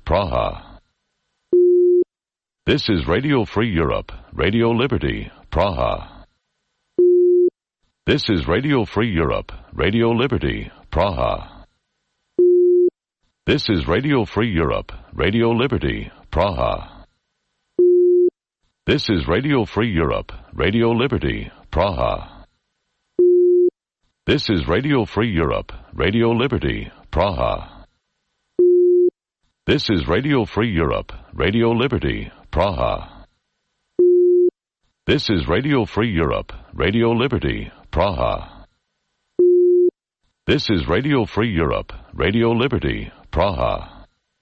Praha. This is Radio Free Europe, Radio Liberty, Praha. This is Radio Free Europe, Radio Liberty, Praha. This is Radio Free Europe, Radio Liberty, Praha. This is Radio Free Europe, Radio Liberty, Praha. This is Radio Free Europe, Radio Liberty, Praha. This is Radio Free Europe, Radio Liberty, Praha. This is Radio Free Europe, Radio Liberty, Praha. This is Radio Free Europe, Radio Liberty, Praha.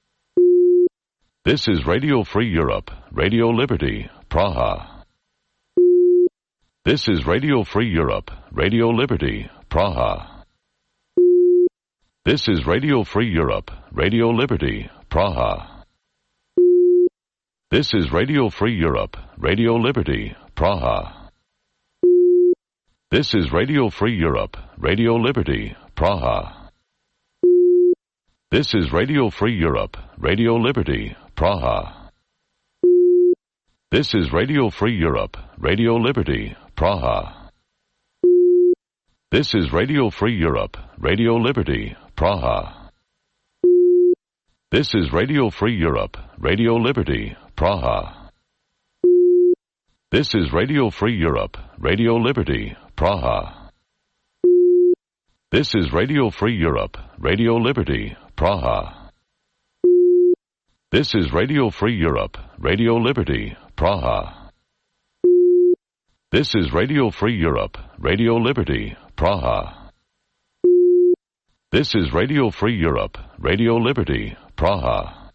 This is Radio Free Europe, Radio Liberty, Praha. This is Radio Free Europe, Radio Liberty, Praha. This is Radio Free Europe, Radio Liberty, Praha. This is Radio Free Europe, Radio Liberty, Praha. This is Radio Free Europe, Radio Liberty, Praha. This is Radio Free Europe, Radio Liberty, Praha. This is Radio Free Europe, Radio Liberty, Praha. This is Radio Free Europe, Radio Liberty, Praha. This is Radio Free Europe, Radio Liberty, Praha. This is Radio Free Europe, Radio Liberty, Praha. This is Radio Free Europe, Radio Liberty, Praha. This is Radio Free Europe, Radio Liberty, Praha. This is Radio Free Europe, Radio Liberty, Praha. This is Radio Free Europe, Radio Liberty, Praha.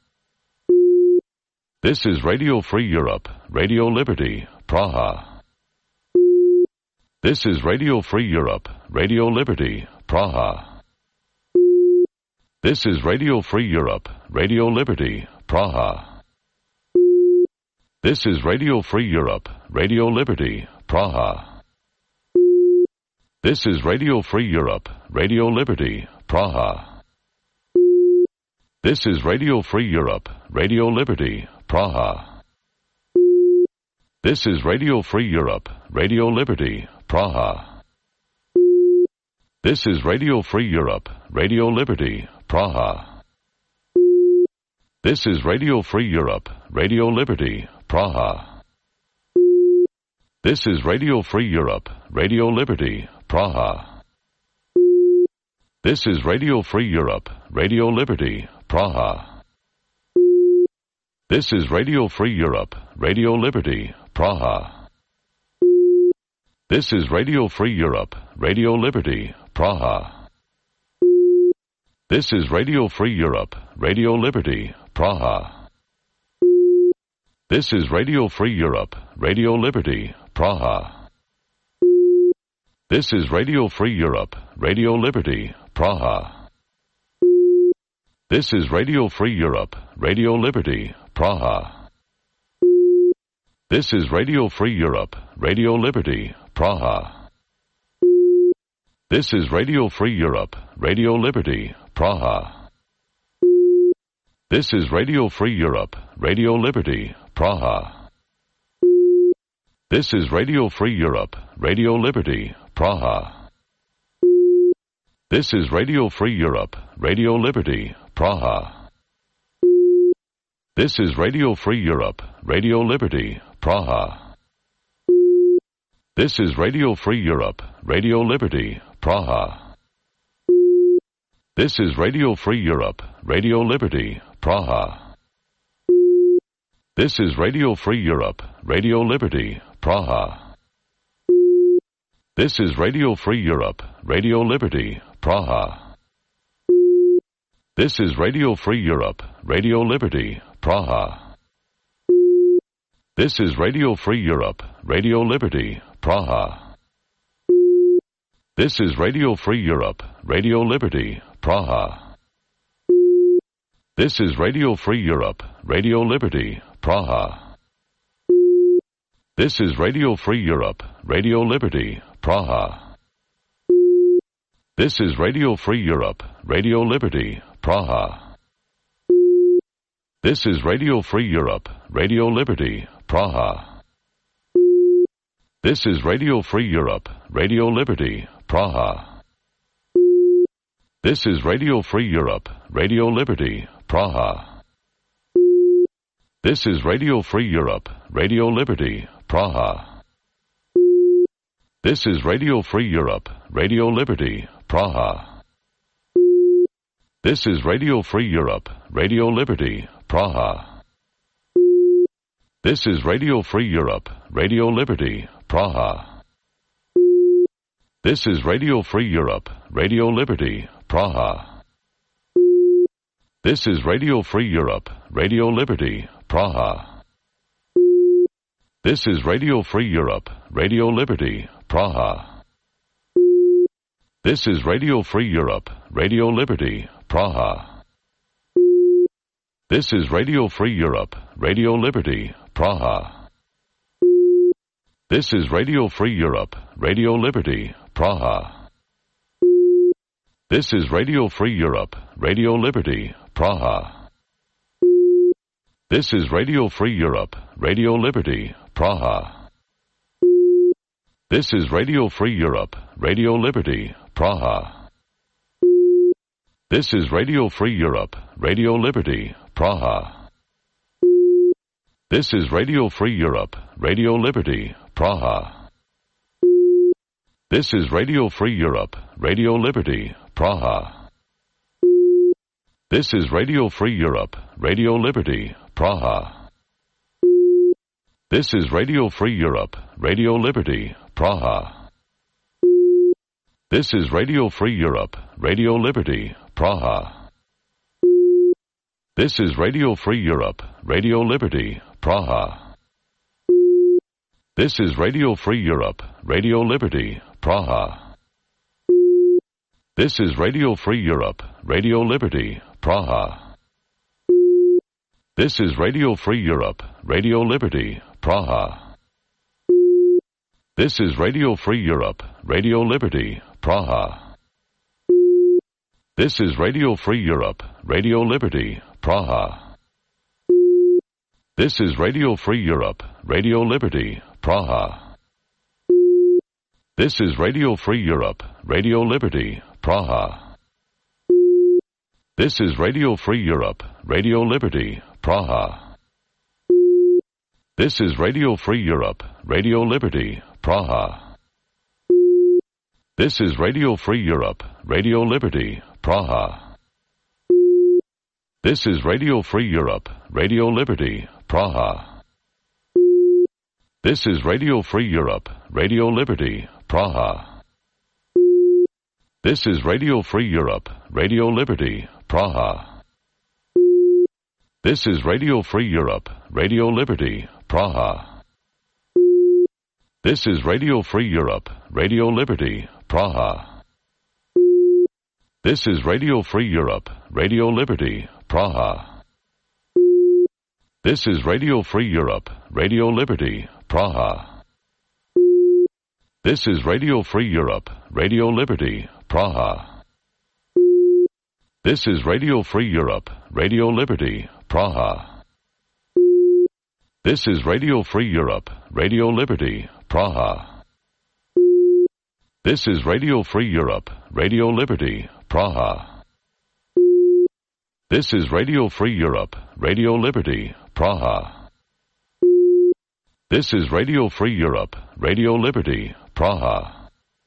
This is Radio Free Europe, Radio Liberty, Praha. This is Radio Free Europe, Radio Liberty, Praha. This is Radio Free Europe, Radio Liberty, Praha. This is Radio Free Europe, Radio Liberty, Praha. This is Radio Free Europe, Radio Liberty, Praha. This is Radio Free Europe, Radio Liberty, Praha. This is Radio Free Europe, Radio Liberty, Praha. This is Radio Free Europe, Radio Liberty, Praha. This is Radio Free Europe, Radio Liberty, Praha. This is Radio Free Europe, Radio Liberty, Praha. This is Radio Free Europe, Radio Liberty, Praha. This is Radio Free Europe, Radio Liberty, Praha. This is Radio Free Europe, Radio Liberty, Praha. This is Radio Free Europe, Radio Liberty, Praha. This is Radio Free Europe, Radio Liberty, Praha. This is Radio Free Europe, Radio Liberty, Praha. This is Radio Free Europe, Radio Liberty, Praha. This is Radio Free Europe, Radio Liberty, Praha. This is Radio Free Europe, Radio Liberty, Praha. This is Radio Free Europe, Radio Liberty, Praha. This is Radio Free Europe, Radio Liberty, Praha. This is Radio Free Europe, Radio Liberty, Praha. This is Radio Free Europe, Radio Liberty, Praha. This is Radio Free Europe, Radio Liberty, Praha. This is Radio Free Europe, Radio Liberty, Praha. This is Radio Free Europe, Radio Liberty, Praha. This is Radio Free Europe, Radio Liberty, Praha. This is Radio Free Europe, Radio Liberty, Praha. This is Radio Free Europe, Radio Liberty, Praha. This is Radio Free Europe, Radio Liberty, Praha. This is Radio Free Europe, Radio Liberty, Praha. This is Radio Free Europe, Radio Liberty, Praha. This is Radio Free Europe, Radio Liberty, Praha. This is Radio Free Europe, Radio Liberty, Praha. This is Radio Free Europe, Radio Liberty, Praha. This is Radio Free Europe, Radio Liberty, Praha. This is Radio Free Europe, Radio Liberty, Praha. This is Radio Free Europe, Radio Liberty, Praha. This is Radio Free Europe, Radio Liberty, Praha. This is Radio Free Europe, Radio Liberty, Praha. This is Radio Free Europe, Radio Liberty, Praha. This is Radio Free Europe, Radio Liberty, Praha. This is Radio Free Europe, Radio Liberty, Praha. This is Radio Free Europe, Radio Liberty, Praha. This is Radio Free Europe, Radio Liberty, Praha. This is Radio Free Europe, Radio Liberty, Praha. This is Radio Free Europe, Radio Liberty, Praha. This is Radio Free Europe, Radio Liberty, Praha. This is Radio Free Europe, Radio Liberty, Praha. This is Radio Free Europe, Radio Liberty, Praha. This is Radio Free Europe, Radio Liberty, Praha. This is Radio Free Europe, Radio Liberty, Praha. This is Radio Free Europe, Radio Liberty, Praha. This is Radio Free Europe, Radio Liberty, Praha. This is Radio Free Europe, Radio Liberty, Praha. This is Radio Free Europe, Radio Liberty, Praha. This is Radio Free Europe, Radio Liberty, Praha. This is Radio Free Europe, Radio Liberty, Praha. This is Radio Free Europe, Radio Liberty, Praha. This is Radio Free Europe, Radio Liberty, Praha. This is Radio Free Europe, Radio Liberty, Praha. This is Radio Free Europe, Radio Liberty, Praha. This is Radio Free Europe, Radio Liberty, Praha. This is Radio Free Europe, Radio Liberty, Praha. This is Radio Free Europe, Radio Liberty, Praha. This is Radio Free Europe, Radio Liberty, Praha. This is Radio Free Europe, Radio Liberty, Praha. This is Radio Free Europe, Radio Liberty, Praha. This is Radio Free Europe, Radio Liberty, Praha. This is Radio Free Europe, Radio Liberty, Praha. This is Radio Free Europe, Radio Liberty, Praha. This is Radio Free Europe, Radio Liberty, Praha. This is Radio Free Europe, Radio Liberty, Praha. This is Radio Free Europe, Radio Liberty, Praha. This is Radio Free Europe, Radio Liberty, Praha. This is Radio Free Europe, Radio Liberty, Praha. This is Radio Free Europe, Radio Liberty, Praha. This is Radio Free Europe, Radio Liberty, Praha. This is Radio Free Europe, Radio Liberty, Praha.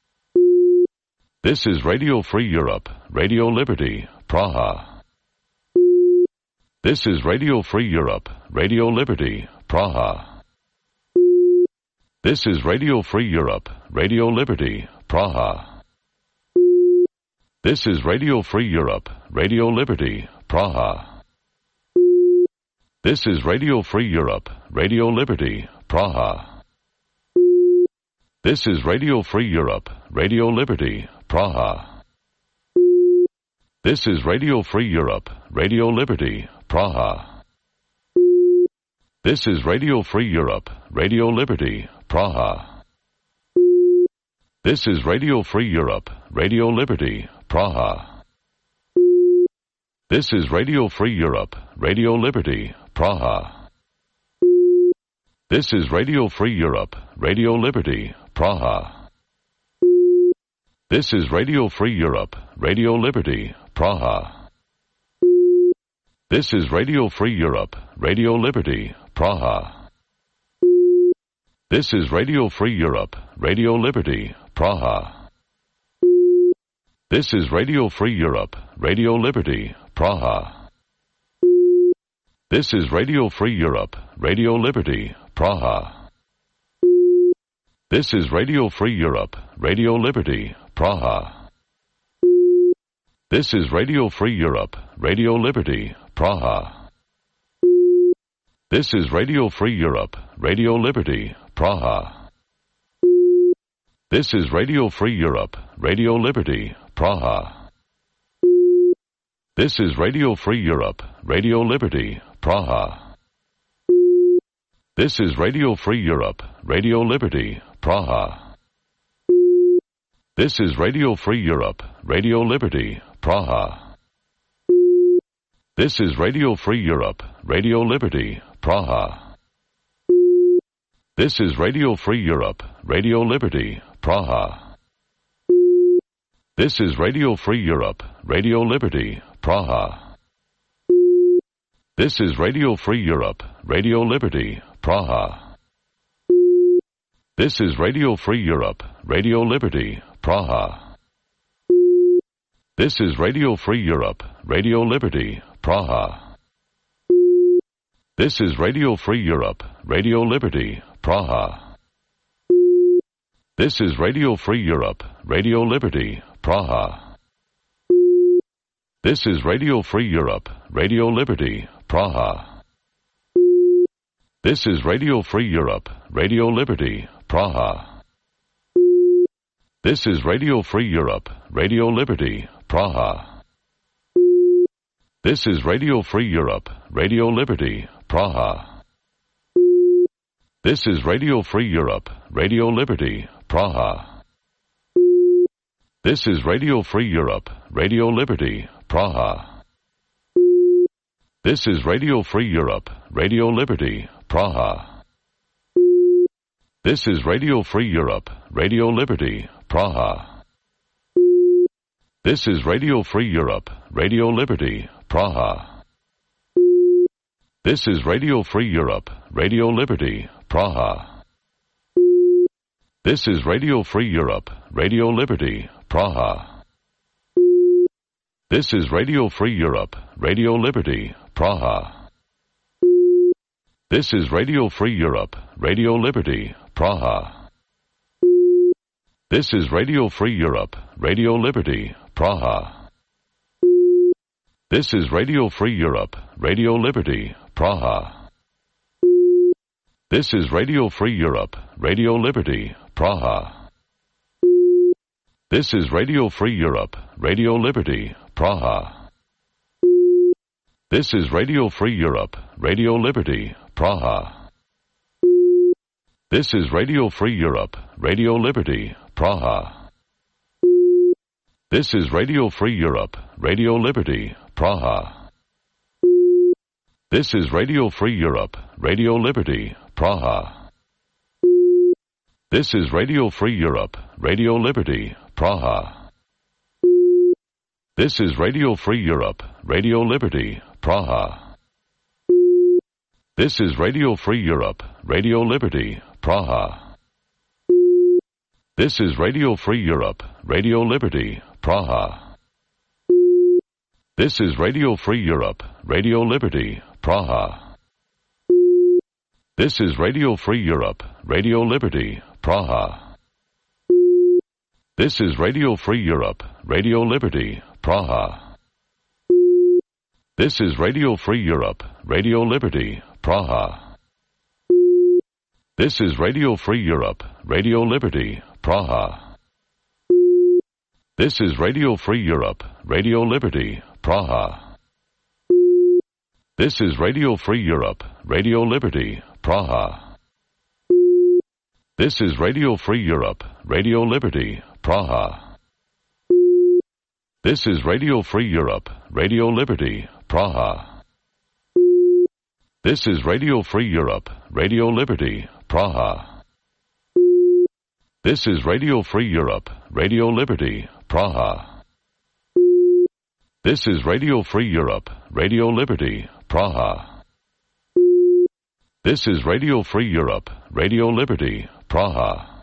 This is Radio Free Europe, Radio Liberty, Praha. This is Radio Free Europe, Radio Liberty, Praha. This is Radio Free Europe, Radio Liberty, Praha. This is Radio Free Europe, Radio Liberty, Praha. This is Radio Free Europe, Radio Liberty, Praha. This is Radio Free Europe, Radio Liberty, Praha. This is Radio Free Europe, Radio Liberty, Praha. This is Radio Free Europe, Radio Liberty, Praha. This is Radio Free Europe, Radio Liberty, Praha. This is Radio Free Europe, Radio Liberty, Praha. This is Radio Free Europe, Radio Liberty, Praha. This is Radio Free Europe, Radio Liberty, Praha. This is Radio Free Europe, Radio Liberty, Praha. This is Radio Free Europe, Radio Liberty, Praha. This is Radio Free Europe, Radio Liberty, Praha. This is Radio Free Europe, Radio Liberty, Praha. This is Radio Free Europe, Radio Liberty, Praha. This is Radio Free Europe, Radio Liberty, Praha. This is Radio Free Europe, Radio Liberty, Praha. This is Radio Free Europe, Radio Liberty, Praha. This is Radio Free Europe, Radio Liberty, Praha. This is Radio Free Europe, Radio Liberty, Praha. This is Radio Free Europe, Radio Liberty, Praha. This is Radio Free Europe, Radio Liberty, Praha. This is Radio Free Europe, Radio Liberty, Praha. This is Radio Free Europe, Radio Liberty, Praha. This is Radio Free Europe, Radio Liberty, Praha. This is Radio Free Europe, Radio Liberty, Praha. This is Radio Free Europe, Radio Liberty, Praha. This is Radio Free Europe, Radio Liberty, Praha. This is Radio Free Europe, Radio Liberty, Praha. This is Radio Free Europe, Radio Liberty, Praha. This is Radio Free Europe, Radio Liberty, Praha. This is Radio Free Europe, Radio Liberty, Praha. This is Radio Free Europe, Radio Liberty, Praha. This is Radio Free Europe, Radio Liberty, Praha. This is Radio Free Europe, Radio Liberty, Praha. This is Radio Free Europe, Radio Liberty, Praha. This is Radio Free Europe, Radio Liberty, Praha. This is Radio Free Europe, Radio Liberty, Praha. This is Radio Free Europe, Radio Liberty, Praha. This is Radio Free Europe, Radio Liberty, Praha. This is Radio Free Europe, Radio Liberty, Praha. This is Radio Free Europe, Radio Liberty, Praha. This is Radio Free Europe, Radio Liberty, Praha. This is Radio Free Europe, Radio Liberty, Praha. This is Radio Free Europe, Radio Liberty, Praha. This is Radio Free Europe, Radio Liberty, Praha. This is Radio Free Europe, Radio Liberty, Praha. This is Radio Free Europe, Radio Liberty, Praha. This is Radio Free Europe, Radio Liberty, Praha. This is Radio Free Europe, Radio Liberty, Praha. This is Radio Free Europe, Radio Liberty, Praha. This is Radio Free Europe, Radio Liberty, Praha. This is Radio Free Europe, Radio Liberty, Praha. This is Radio Free Europe, Radio Liberty, Praha. This is Radio Free Europe, Radio Liberty, Praha. This is Radio Free Europe, Radio Liberty, Praha. This is Radio Free Europe, Radio Liberty, Praha. This is Radio Free Europe, Radio Liberty, Praha. This is Radio Free Europe, Radio Liberty, Praha. This is Radio Free Europe, Radio Liberty, Praha. This is Radio Free Europe, Radio Liberty, Praha. This is Radio Free Europe, Radio Liberty, Praha. This is Radio Free Europe, Radio Liberty, Praha. This is Radio Free Europe, Radio Liberty, Praha. This is Radio Free Europe, Radio Liberty, Praha. This is Radio Free Europe, Radio Liberty, Praha. This is Radio Free Europe, Radio Liberty, Praha.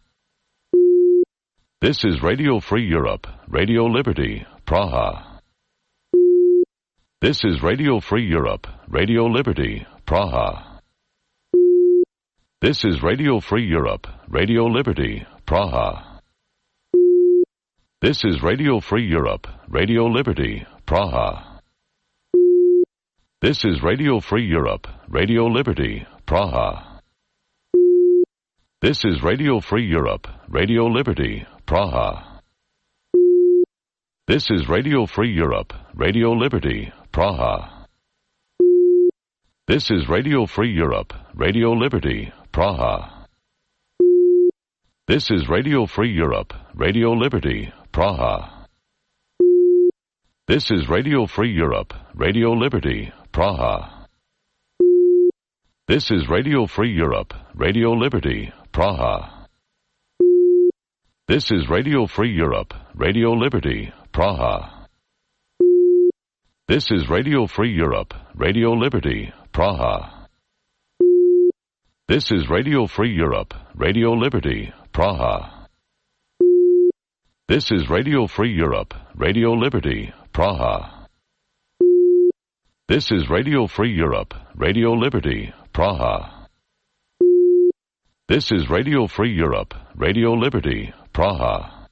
This is Radio Free Europe, Radio Liberty, Praha. This is Radio Free Europe, Radio Liberty, Praha. This is Radio Free Europe, Radio Liberty, Praha. This is Radio Free Europe, Radio Liberty, Praha. This is Radio Free Europe, Radio Liberty, Praha. This is Radio Free Europe, Radio Liberty, Praha. This is Radio Free Europe, Radio Liberty, Praha. This is Radio Free Europe, Radio Liberty, Praha. This is Radio Free Europe, Radio Liberty, Praha. This is Radio Free Europe, Radio Liberty, Praha. This is Radio Free Europe, Radio Liberty, Praha. This is Radio Free Europe, Radio Liberty, Praha. This is Radio Free Europe, Radio Liberty, Praha. This is Radio Free Europe, Radio Liberty, Praha. This is Radio Free Europe, Radio Liberty, Praha. This is Radio Free Europe, Radio Liberty, Praha. This is Radio Free Europe, Radio Liberty, Praha.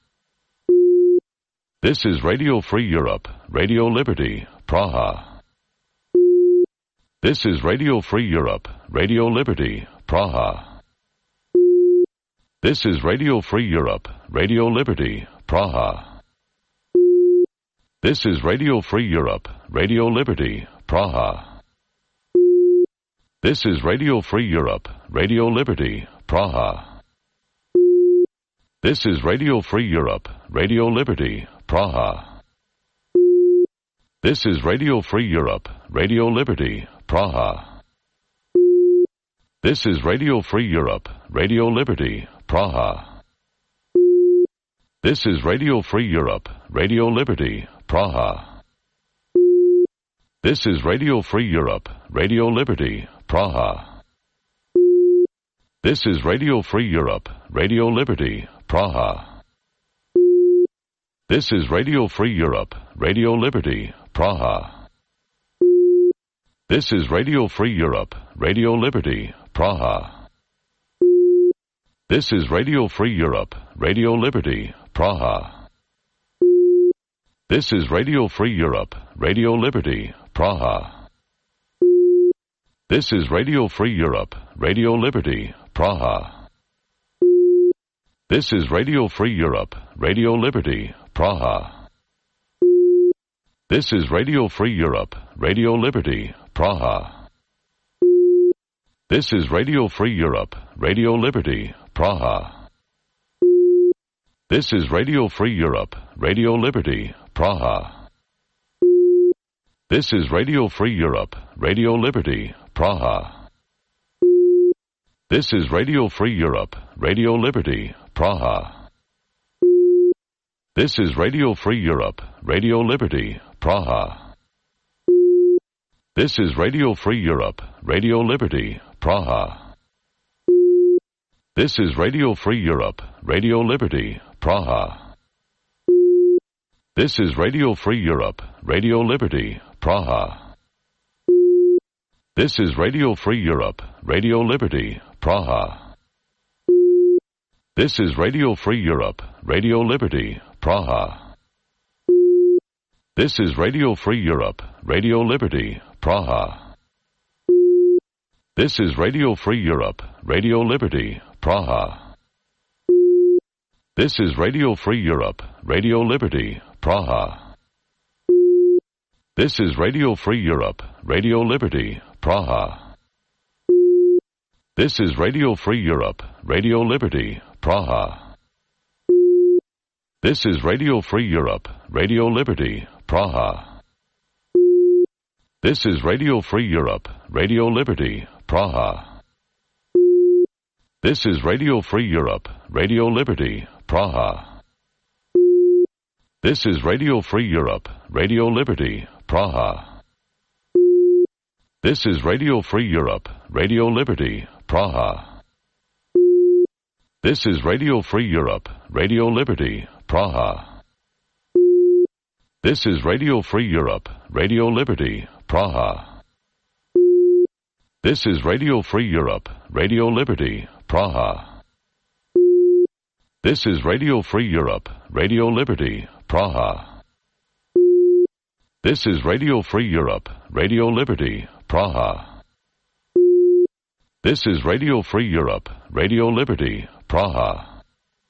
This is Radio Free Europe, Radio Liberty, Praha. This is Radio Free Europe, Radio Liberty, Praha. This is Radio Free Europe, Radio Liberty, Praha. This is Radio Free Europe, Radio Liberty, Praha. This is Radio Free Europe, Radio Liberty, Praha. This is Radio Free Europe, Radio Liberty, Praha. This is Radio Free Europe, Radio Liberty, Praha. This is Radio Free Europe, Radio Liberty, Praha. This is Radio Free Europe, Radio Liberty, Praha. This is Radio Free Europe, Radio Liberty, Praha. This is Radio Free Europe, Radio Liberty, Praha. This is Radio Free Europe, Radio Liberty, Praha. This is Radio Free Europe, Radio Liberty, Praha. This is Radio Free Europe, Radio Liberty, Praha. This is Radio Free Europe, Radio Liberty, Praha. This is Radio Free Europe, Radio Liberty, Praha. This is Radio Free Europe, Radio Liberty, Praha. This is Radio Free Europe, Radio Liberty, Praha. This is Radio Free Europe, Radio Liberty, Praha. This is Radio Free Europe, Radio Liberty, Praha. This is Radio Free Europe, Radio Liberty, Praha. This is Radio Free Europe, Radio Liberty, Praha. This is Radio Free Europe, Radio Liberty, Praha. This is Radio Free Europe, Radio Liberty, Praha. This is Radio Free Europe, Radio Liberty, Praha. This is Radio Free Europe, Radio Liberty, Praha. This is Radio Free Europe, Radio Liberty, Praha. This is Radio Free Europe, Radio Liberty, Praha. This is Radio Free Europe, Radio Liberty, Praha. This is Radio Free Europe, Radio Liberty, Praha. This is Radio Free Europe, Radio Liberty, Praha. This is Radio Free Europe, Radio Liberty, Praha. This is Radio Free Europe, Radio Liberty, Praha. This is Radio Free Europe, Radio Liberty, Praha. This is Radio Free Europe, Radio Liberty, Praha. This is Radio Free Europe, Radio Liberty, Praha. This is Radio Free Europe, Radio Liberty, Praha. This is Radio Free Europe, Radio Liberty, Praha. This is Radio Free Europe, Radio Liberty, Praha. This is Radio Free Europe, Radio Liberty, Praha. This is Radio Free Europe, Radio Liberty, Praha. This is Radio Free Europe, Radio Liberty, Praha. This is Radio Free Europe, Radio Liberty, Praha. This is Radio Free Europe, Radio Liberty, Praha.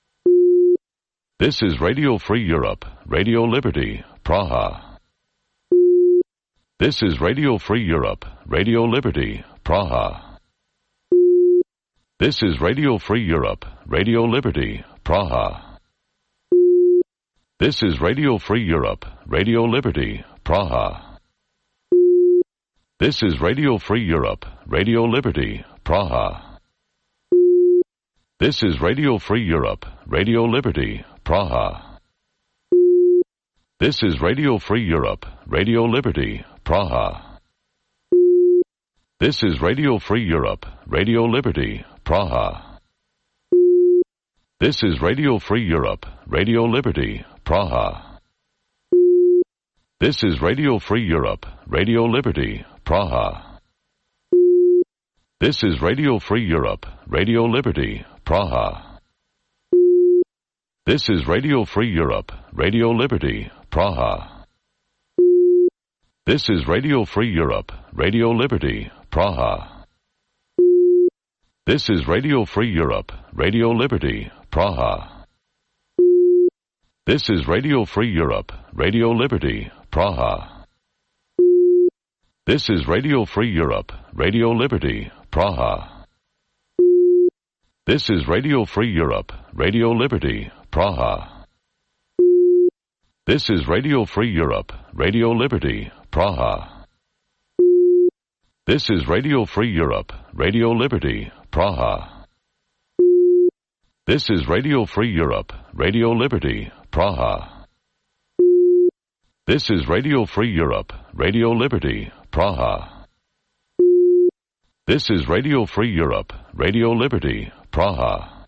This is Radio Free Europe, Radio Liberty, Praha. This is Radio Free Europe, Radio Liberty, Praha. This is Radio Free Europe, Radio Liberty, Praha. This is Radio Free Europe, Radio Liberty, Praha. This is Radio Free Europe, Radio Liberty, Praha. This is Radio Free Europe, Radio Liberty, Praha. This is Radio Free Europe, Radio Liberty, Praha. This is Radio Free Europe, Radio Liberty, Praha. This is Radio Free Europe, Radio Liberty, Praha. This is Radio Free Europe, Radio Liberty, Praha. This is Radio Free Europe, Radio Liberty, Praha. This is Radio Free Europe, Radio Liberty, Praha. This is Radio Free Europe, Radio Liberty, Praha. This is Radio Free Europe, Radio Liberty, Praha. This is Radio Free Europe, Radio Liberty, Praha. This is Radio Free Europe, Radio Liberty, Praha. This is Radio Free Europe, Radio Liberty, Praha. This is Radio Free Europe, Radio Liberty, Praha. This is Radio Free Europe, Radio Liberty, Praha. This is Radio Free Europe, Radio Liberty, Praha. This is Radio Free Europe, Radio Liberty, Praha. This is Radio Free Europe, Radio Liberty, Praha.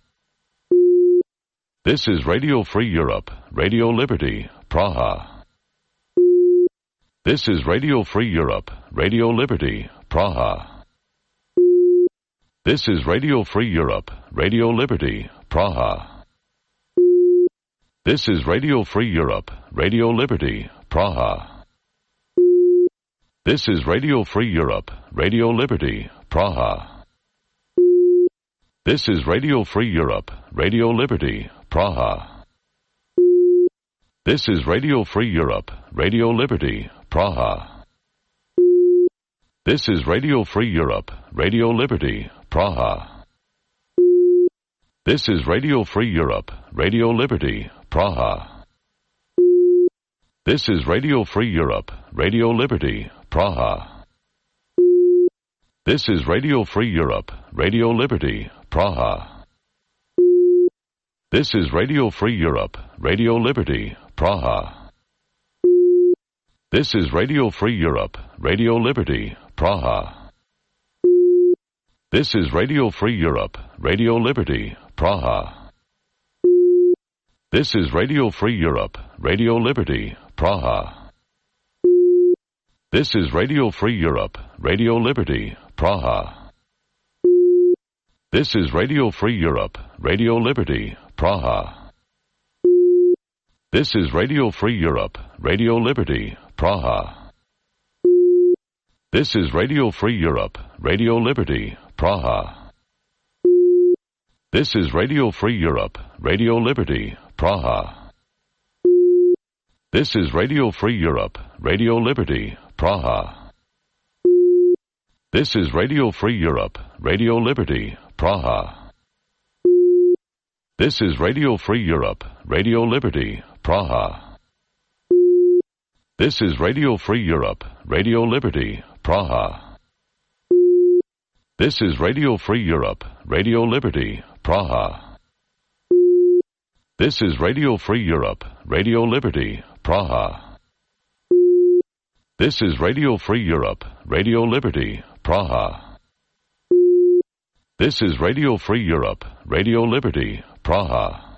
This is Radio Free Europe, Radio Liberty, Praha. This is Radio Free Europe, Radio Liberty, Praha. This is Radio Free Europe, Radio Liberty, Praha. This is Radio Free Europe, Radio Liberty, Praha. This is Radio Free Europe, Radio Liberty, Praha. This is Radio Free Europe, Radio Liberty, Praha. This is Radio Free Europe, Radio Liberty, Praha. This is Radio Free Europe, Radio Liberty, Praha. This is Radio Free Europe, Radio Liberty, Praha. This is Radio Free Europe, Radio Liberty, Praha. This is Radio Free Europe, Radio Liberty, Praha. This is Radio Free Europe, Radio Liberty, Praha. This is Radio Free Europe, Radio Liberty, Praha. This is Radio Free Europe, Radio Liberty, Praha. This is Radio Free Europe, Radio Liberty, Praha. This is Radio Free Europe, Radio Liberty, Praha. This is Radio Free Europe, Radio Liberty, Praha. This is Radio Free Europe, Radio Liberty, Praha. This is Radio Free Europe, Radio Liberty, Praha. This is Radio Free Europe, Radio Liberty, Praha. This is Radio Free Europe, Radio Liberty, Praha. This is Radio Free Europe, Radio Liberty, Praha. This is Radio Free Europe, Radio Liberty, Praha. This is Radio Free Europe, Radio Liberty, Praha. This is Radio Free Europe, Radio Liberty, Praha. This is Radio Free Europe, Radio Liberty, Praha. This is Radio Free Europe, Radio Liberty, Praha. This is Radio Free Europe, Radio Liberty, Praha.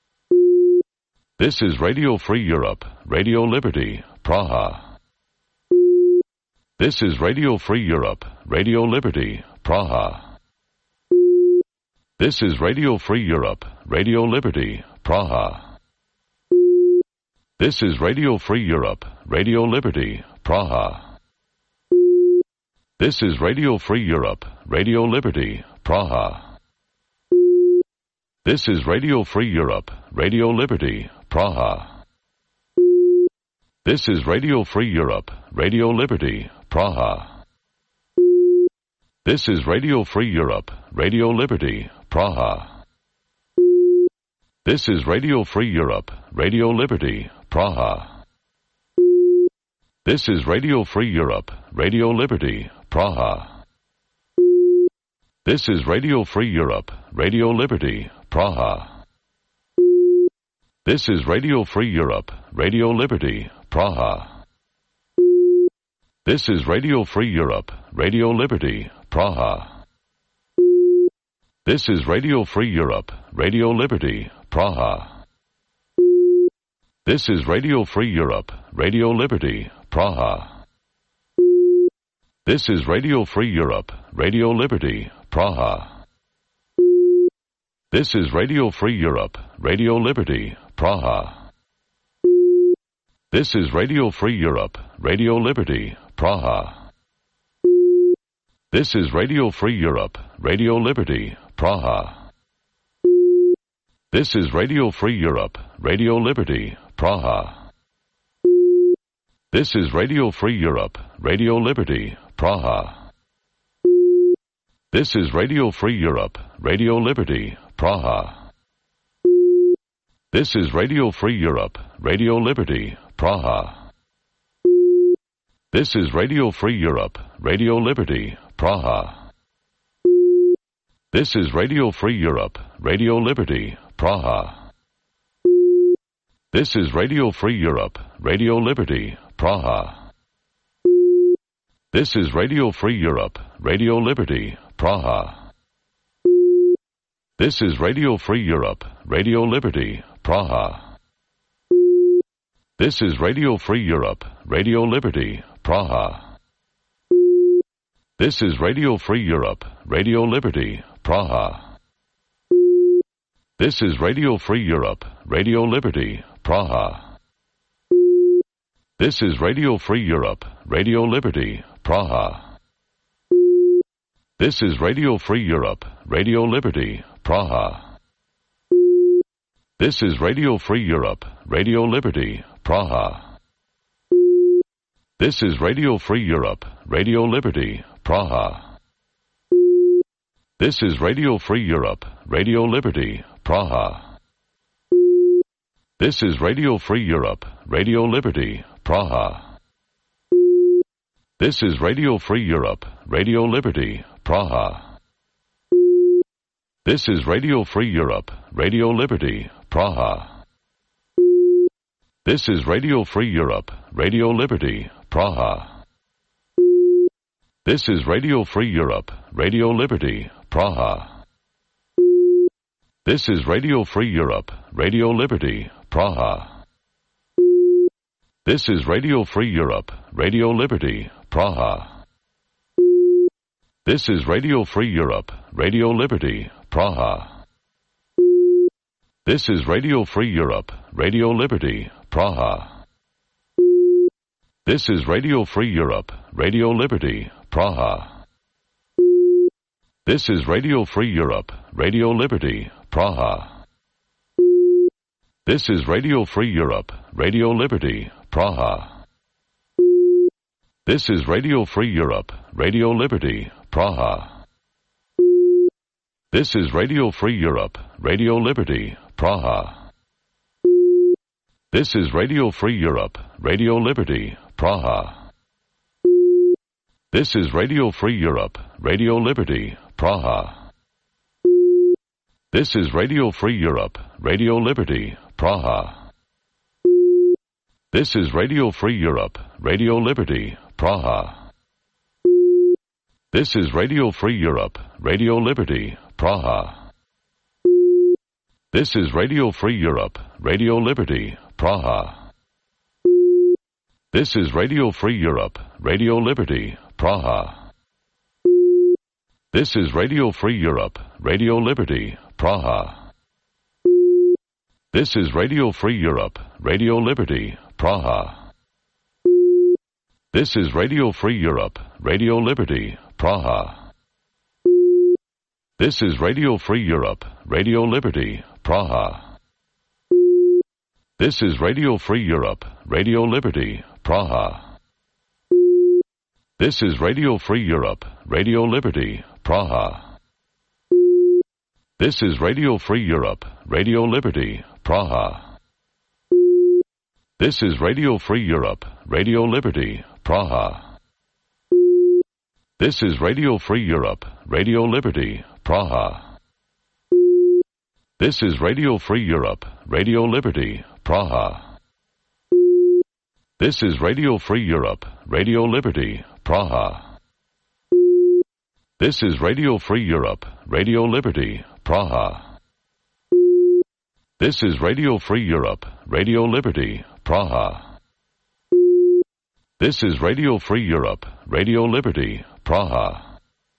This is Radio Free Europe, Radio Liberty, Praha. This is Radio Free Europe, Radio Liberty, Praha. This is Radio Free Europe, Radio Liberty, Praha. This is Radio Free Europe, Radio Liberty, Praha. This is Radio Free Europe, Radio Liberty, Praha. This is Radio Free Europe, Radio Liberty, Praha. This is Radio Free Europe, Radio Liberty, Praha. This is Radio Free Europe, Radio Liberty, Praha. This is Radio Free Europe, Radio Liberty, Praha. This is Radio Free Europe, Radio Liberty, Praha. This is Radio Free Europe, Radio Liberty, Praha. This is Radio Free Europe, Radio Liberty, Praha. This is Radio Free Europe, Radio Liberty, Praha. This is Radio Free Europe, Radio Liberty, Praha. This is Radio Free Europe, Radio Liberty, Praha. This is Radio Free Europe, Radio Liberty, Praha. This is Radio Free Europe, Radio Liberty, Praha. This is Radio Free Europe, Radio Liberty, Praha. This is Radio Free Europe, Radio Liberty, Praha. This is Radio Free Europe, Radio Liberty, Praha. This is Radio Free Europe, Radio Liberty, Praha. This is Radio Free Europe, Radio Liberty, Praha. This is Radio Free Europe, Radio Liberty, Praha. This is Radio Free Europe, Radio Liberty, Praha. This is Radio Free Europe, Radio Liberty, Praha. This is Radio Free Europe, Radio Liberty, Praha. This is Radio Free Europe, Radio Liberty, Praha. This is Radio Free Europe, Radio Liberty, Praha. This is Radio Free Europe, Radio Liberty, Praha. This is Radio Free Europe, Radio Liberty, Praha. This is Radio Free Europe, Radio Liberty, Praha. This is Radio Free Europe, Radio Liberty, Praha. This is Radio Free Europe, Radio Liberty, Praha. This is Radio Free Europe, Radio Liberty, Praha. This is Radio Free Europe, Radio Liberty, Praha. This is Radio Free Europe, Radio Liberty, Praha. This is Radio Free Europe, Radio Liberty, Praha. This is Radio Free Europe, Radio Liberty, Praha. This is Radio Free Europe, Radio Liberty, Praha. This is Radio Free Europe, Radio Liberty, Praha. This is Radio Free Europe, Radio Liberty, Praha. This is Radio Free Europe, Radio Liberty, Praha. This is Radio Free Europe, Radio Liberty, Praha. This is Radio Free Europe, Radio Liberty, Praha. This is Radio Free Europe, Radio Liberty, Praha. This is Radio Free Europe, Radio Liberty, Praha. This is Radio Free Europe, Radio Liberty, Praha. This is Radio Free Europe, Radio Liberty, Praha. This is Radio Free Europe, Radio Liberty, Praha. This is Radio Free Europe, Radio Liberty, Praha. This is Radio Free Europe, Radio Liberty, Praha. This is Radio Free Europe, Radio Liberty, Praha. This is Radio Free Europe, Radio Liberty, Praha. This is Radio Free Europe, Radio Liberty, Praha. This is Radio Free Europe, Radio Liberty, Praha. This is Radio Free Europe, Radio Liberty, Praha. This is Radio Free Europe, Radio Liberty, Praha. This is Radio Free Europe, Radio Liberty, Praha. This is Radio Free Europe, Radio Liberty, Praha. This is Radio Free Europe, Radio Liberty, Praha. This is Radio Free Europe, Radio Liberty, Praha. This is Radio Free Europe, Radio Liberty, Praha. This is Radio Free Europe, Radio Liberty, Praha. This is Radio Free Europe, Radio Liberty, Praha. This is Radio Free Europe, Radio Liberty, Praha. This is Radio Free Europe, Radio Liberty, Praha. This is Radio Free Europe, Radio Liberty, Praha. This is Radio Free Europe, Radio Liberty, Praha. This is Radio Free Europe, Radio Liberty, Praha. This is Radio Free Europe, Radio Liberty, Praha. This is Radio Free Europe, Radio Liberty, Praha.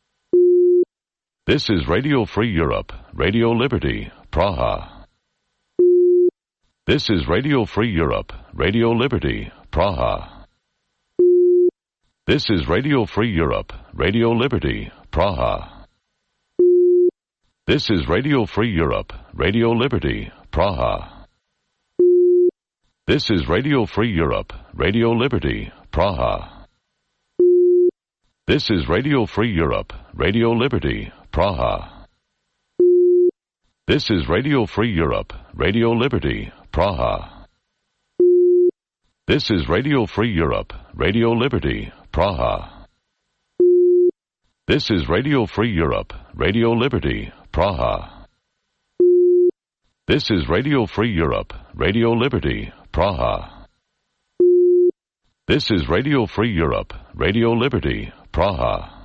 This is Radio Free Europe, Radio Liberty, Praha. This is Radio Free Europe, Radio Liberty, Praha. This is Radio Free Europe, Radio Liberty, Praha. This is Radio Free Europe, Radio Liberty, Praha. This is Radio Free Europe, Radio Liberty, Praha. This is Radio Free Europe, Radio Liberty, Praha. This is Radio Free Europe, Radio Liberty, Praha. This is Radio Free Europe, Radio Liberty, Praha. This is Radio Free Europe, Radio Liberty, Praha. This is Radio Free Europe, Radio Liberty, Praha. This is Radio Free Europe, Radio Liberty, Praha.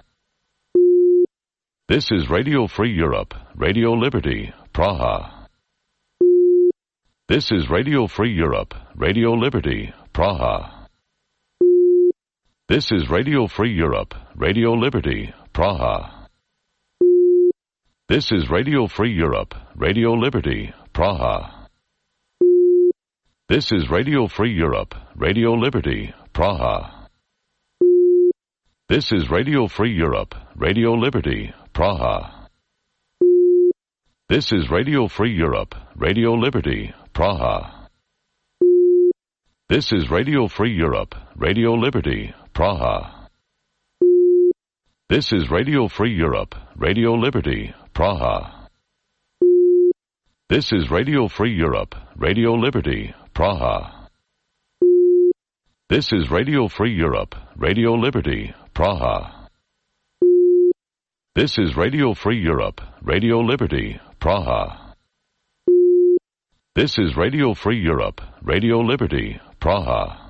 This is Radio Free Europe, Radio Liberty, Praha. This is Radio Free Europe, Radio Liberty, Praha. This is Radio Free Europe, Radio Liberty, Praha. This is Radio Free Europe, Radio Liberty, Praha. This is Radio Free Europe, Radio Liberty, Praha. This is Radio Free Europe, Radio Liberty, Praha. This is Radio Free Europe, Radio Liberty, Praha. This is Radio Free Europe, Radio Liberty, Praha. This is Radio Free Europe, Radio Liberty, Praha. This is Radio Free Europe, Radio Liberty, Praha. This is Radio Free Europe, Radio Liberty, Praha. This is Radio Free Europe, Radio Liberty, Praha. This is Radio Free Europe, Radio Liberty, Praha.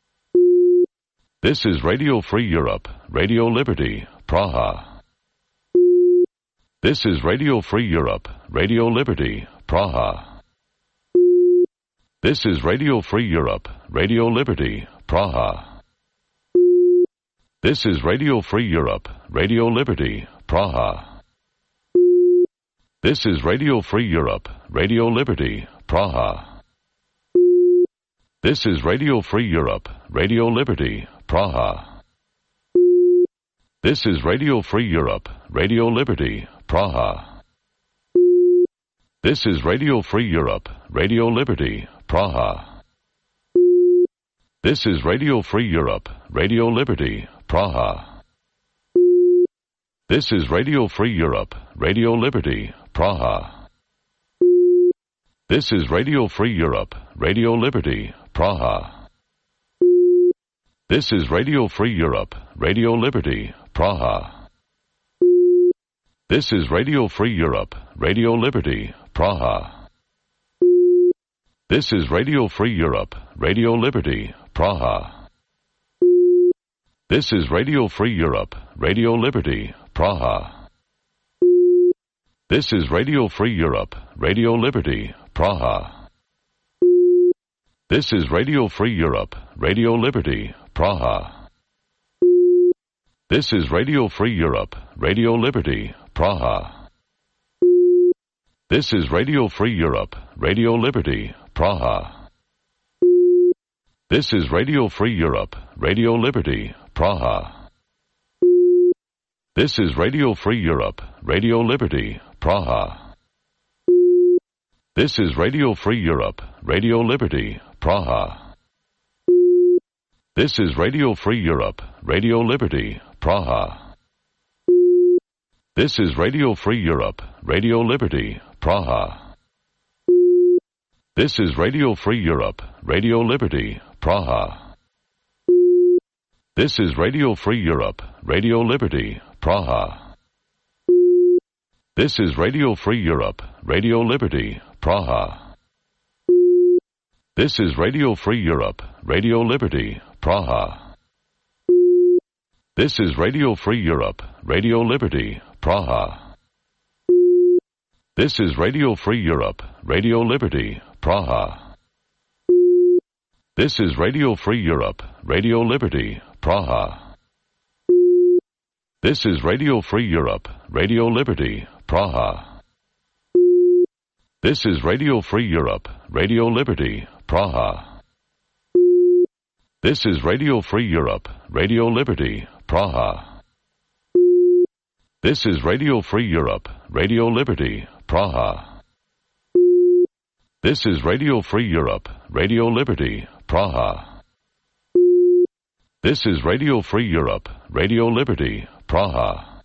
This is Radio Free Europe, Radio Liberty, Praha. This is Radio Free Europe, Radio Liberty, Praha. This is Radio Free Europe, Radio Liberty, Praha. This is Radio Free Europe, Radio Liberty, Praha. This is Radio Free Europe, Radio Liberty, Praha. This is Radio Free Europe, Radio Liberty, Praha. This is Radio Free Europe, Radio Liberty, Praha. This is Radio Free Europe, Radio Liberty, Praha. This is Radio Free Europe, Radio Liberty, Praha. This is Radio Free Europe, Radio Liberty, Praha. This is Radio Free Europe, Radio Liberty, Praha. This is Radio Free Europe, Radio Liberty, Praha. This is Radio Free Europe, Radio Liberty, Praha. This is Radio Free Europe, Radio Liberty, Praha. This is Radio Free Europe, Radio Liberty, Praha. This is Radio Free Europe, Radio Liberty, Praha. This is Radio Free Europe, Radio Liberty, Praha. This is Radio Free Europe, Radio Liberty, Praha. This is Radio Free Europe, Radio Liberty, Praha. This is Radio Free Europe, Radio Liberty, Praha. This is Radio Free Europe, Radio Liberty, Praha. This is Radio Free Europe, Radio Liberty, Praha. This is Radio Free Europe, Radio Liberty, Praha. This is Radio Free Europe, Radio Liberty, Praha. This is Radio Free Europe, Radio Liberty, Praha. This is Radio Free Europe, Radio Liberty, Praha. This is Radio Free Europe, Radio Liberty, Praha. This is Radio Free Europe, Radio Liberty, Praha. This is Radio Free Europe, Radio Liberty, Praha. This is Radio Free Europe, Radio Liberty, Praha. This is Radio Free Europe, Radio Liberty, Praha. This is Radio Free Europe, Radio Liberty, Praha. This is Radio Free Europe, Radio Liberty, Praha. This is Radio Free Europe, Radio Liberty, Praha. This is Radio Free Europe, Radio Liberty, Praha. This is Radio Free Europe, Radio Liberty, Praha. This is Radio Free Europe, Radio Liberty, Praha.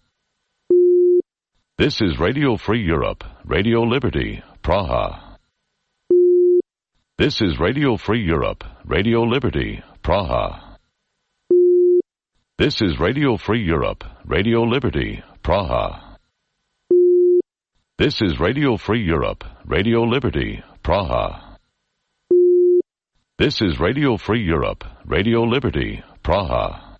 This is Radio Free Europe, Radio Liberty, Praha. This is Radio Free Europe, Radio Liberty, Praha. This is Radio Free Europe, Radio Liberty, Praha. This is Radio Free Europe, Radio Liberty, Praha. This is Radio Free Europe, Radio Liberty, Praha.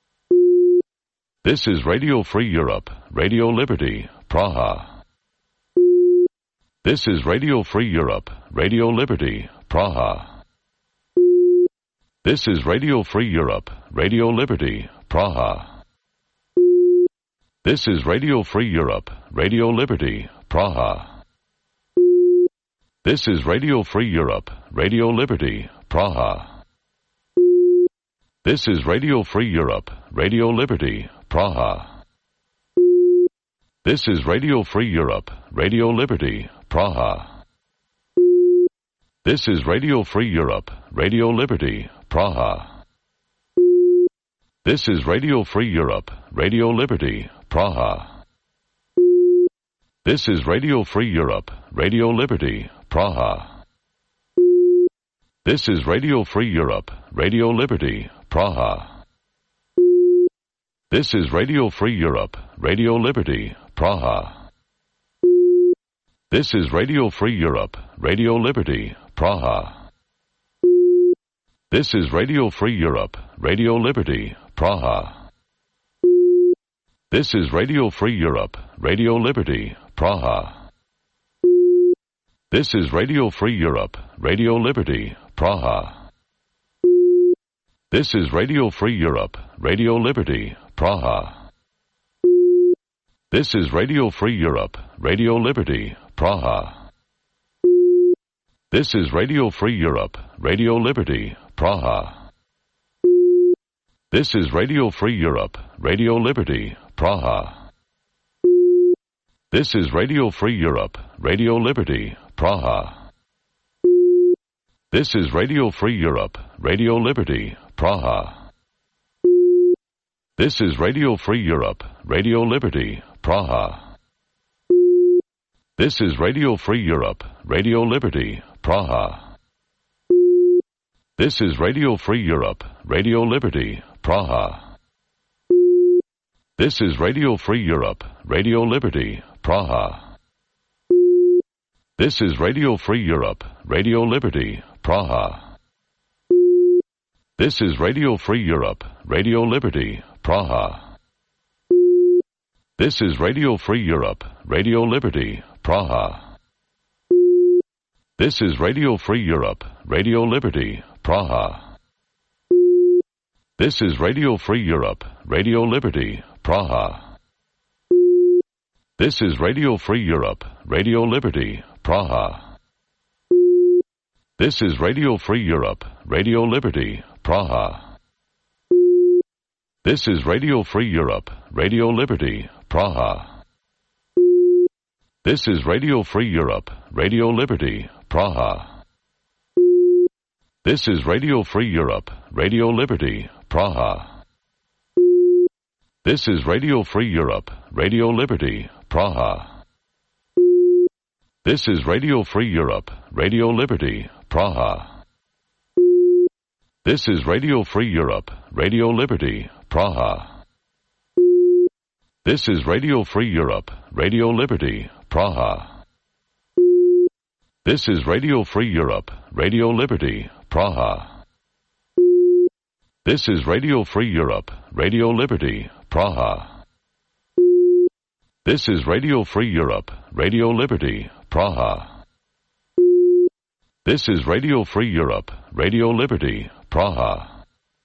This is Radio Free Europe, Radio Liberty, Praha. This is Radio Free Europe, Radio Liberty, Praha. This is Radio Free Europe, Radio Liberty, Praha. This is Radio Free Europe, Radio Liberty, Praha. This is Radio Free Europe, Radio Liberty, Praha. This is Radio Free Europe, Radio Liberty, Praha. This is Radio Free Europe, Radio Liberty, Praha. This is Radio Free Europe, Radio Liberty, Praha. This is Radio Free Europe, Radio Liberty, Praha. This is Radio Free Europe, Radio Liberty, Praha. This is Radio Free Europe, Radio Liberty, Praha. This is Radio Free Europe, Radio Liberty, Praha. This is Radio Free Europe, Radio Liberty, Praha. This is Radio Free Europe, Radio Liberty, Praha. This is Radio Free Europe, Radio Liberty, Praha. This is Radio Free Europe, Radio Liberty, Praha. This is Radio Free Europe, Radio Liberty, Praha. This is Radio Free Europe, Radio Liberty, Praha. This is Radio Free Europe, Radio Liberty, Praha. This is Radio Free Europe, Radio Liberty, Praha. This is Radio Free Europe, Radio Liberty, Praha. This is Radio Free Europe, Radio Liberty, Praha. This is Radio Free Europe, Radio Liberty, Praha. This is Radio Free Europe, Radio Liberty, Praha. This is Radio Free Europe, Radio Liberty, Praha. This is Radio Free Europe, Radio Liberty, Praha. This is Radio Free Europe, Radio Liberty, Praha. This is Radio Free Europe, Radio Liberty, Praha. This is Radio Free Europe, Radio Liberty, Praha. This is Radio Free Europe, Radio Liberty, Praha. This is Radio Free Europe, Radio Liberty, Praha. This is Radio Free Europe, Radio Liberty, Praha. This is Radio Free Europe, Radio Liberty, Praha. This is Radio Free Europe, Radio Liberty, Praha. This is Radio Free Europe, Radio Liberty, Praha. This is Radio Free Europe, Radio Liberty, Praha. This is Radio Free Europe, Radio Liberty, Praha. This is Radio Free Europe, Radio Liberty, Praha. This is Radio Free Europe, Radio Liberty, Praha. This is Radio Free Europe, Radio Liberty, Praha. This is Radio Free Europe, Radio Liberty, Praha. This is Radio Free Europe, Radio Liberty, Praha. This is Radio Free Europe, Radio Liberty, Praha. This is Radio Free Europe, Radio Liberty, Praha.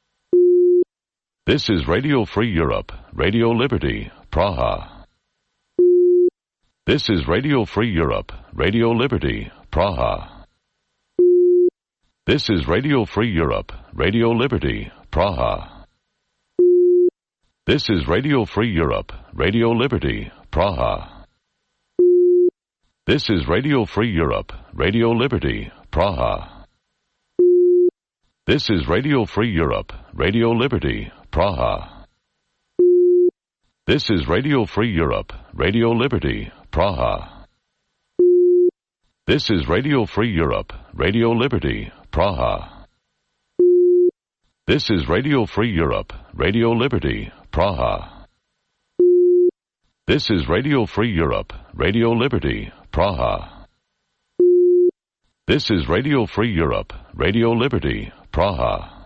This is Radio Free Europe, Radio Liberty, Praha. This is Radio Free Europe, Radio Liberty, Praha. This is Radio Free Europe, Radio Liberty, Praha. This is Radio Free Europe, Radio Liberty, Praha. This is Radio Free Europe, Radio Liberty, Praha. This is Radio Free Europe, Radio Liberty, Praha. This is Radio Free Europe, Radio Liberty, Praha. This is Radio Free Europe, Radio Liberty, Praha. This is Radio Free Europe, Radio Liberty, Praha. This is Radio Free Europe, Radio Liberty, Praha. This is Radio Free Europe, Radio Liberty, Praha.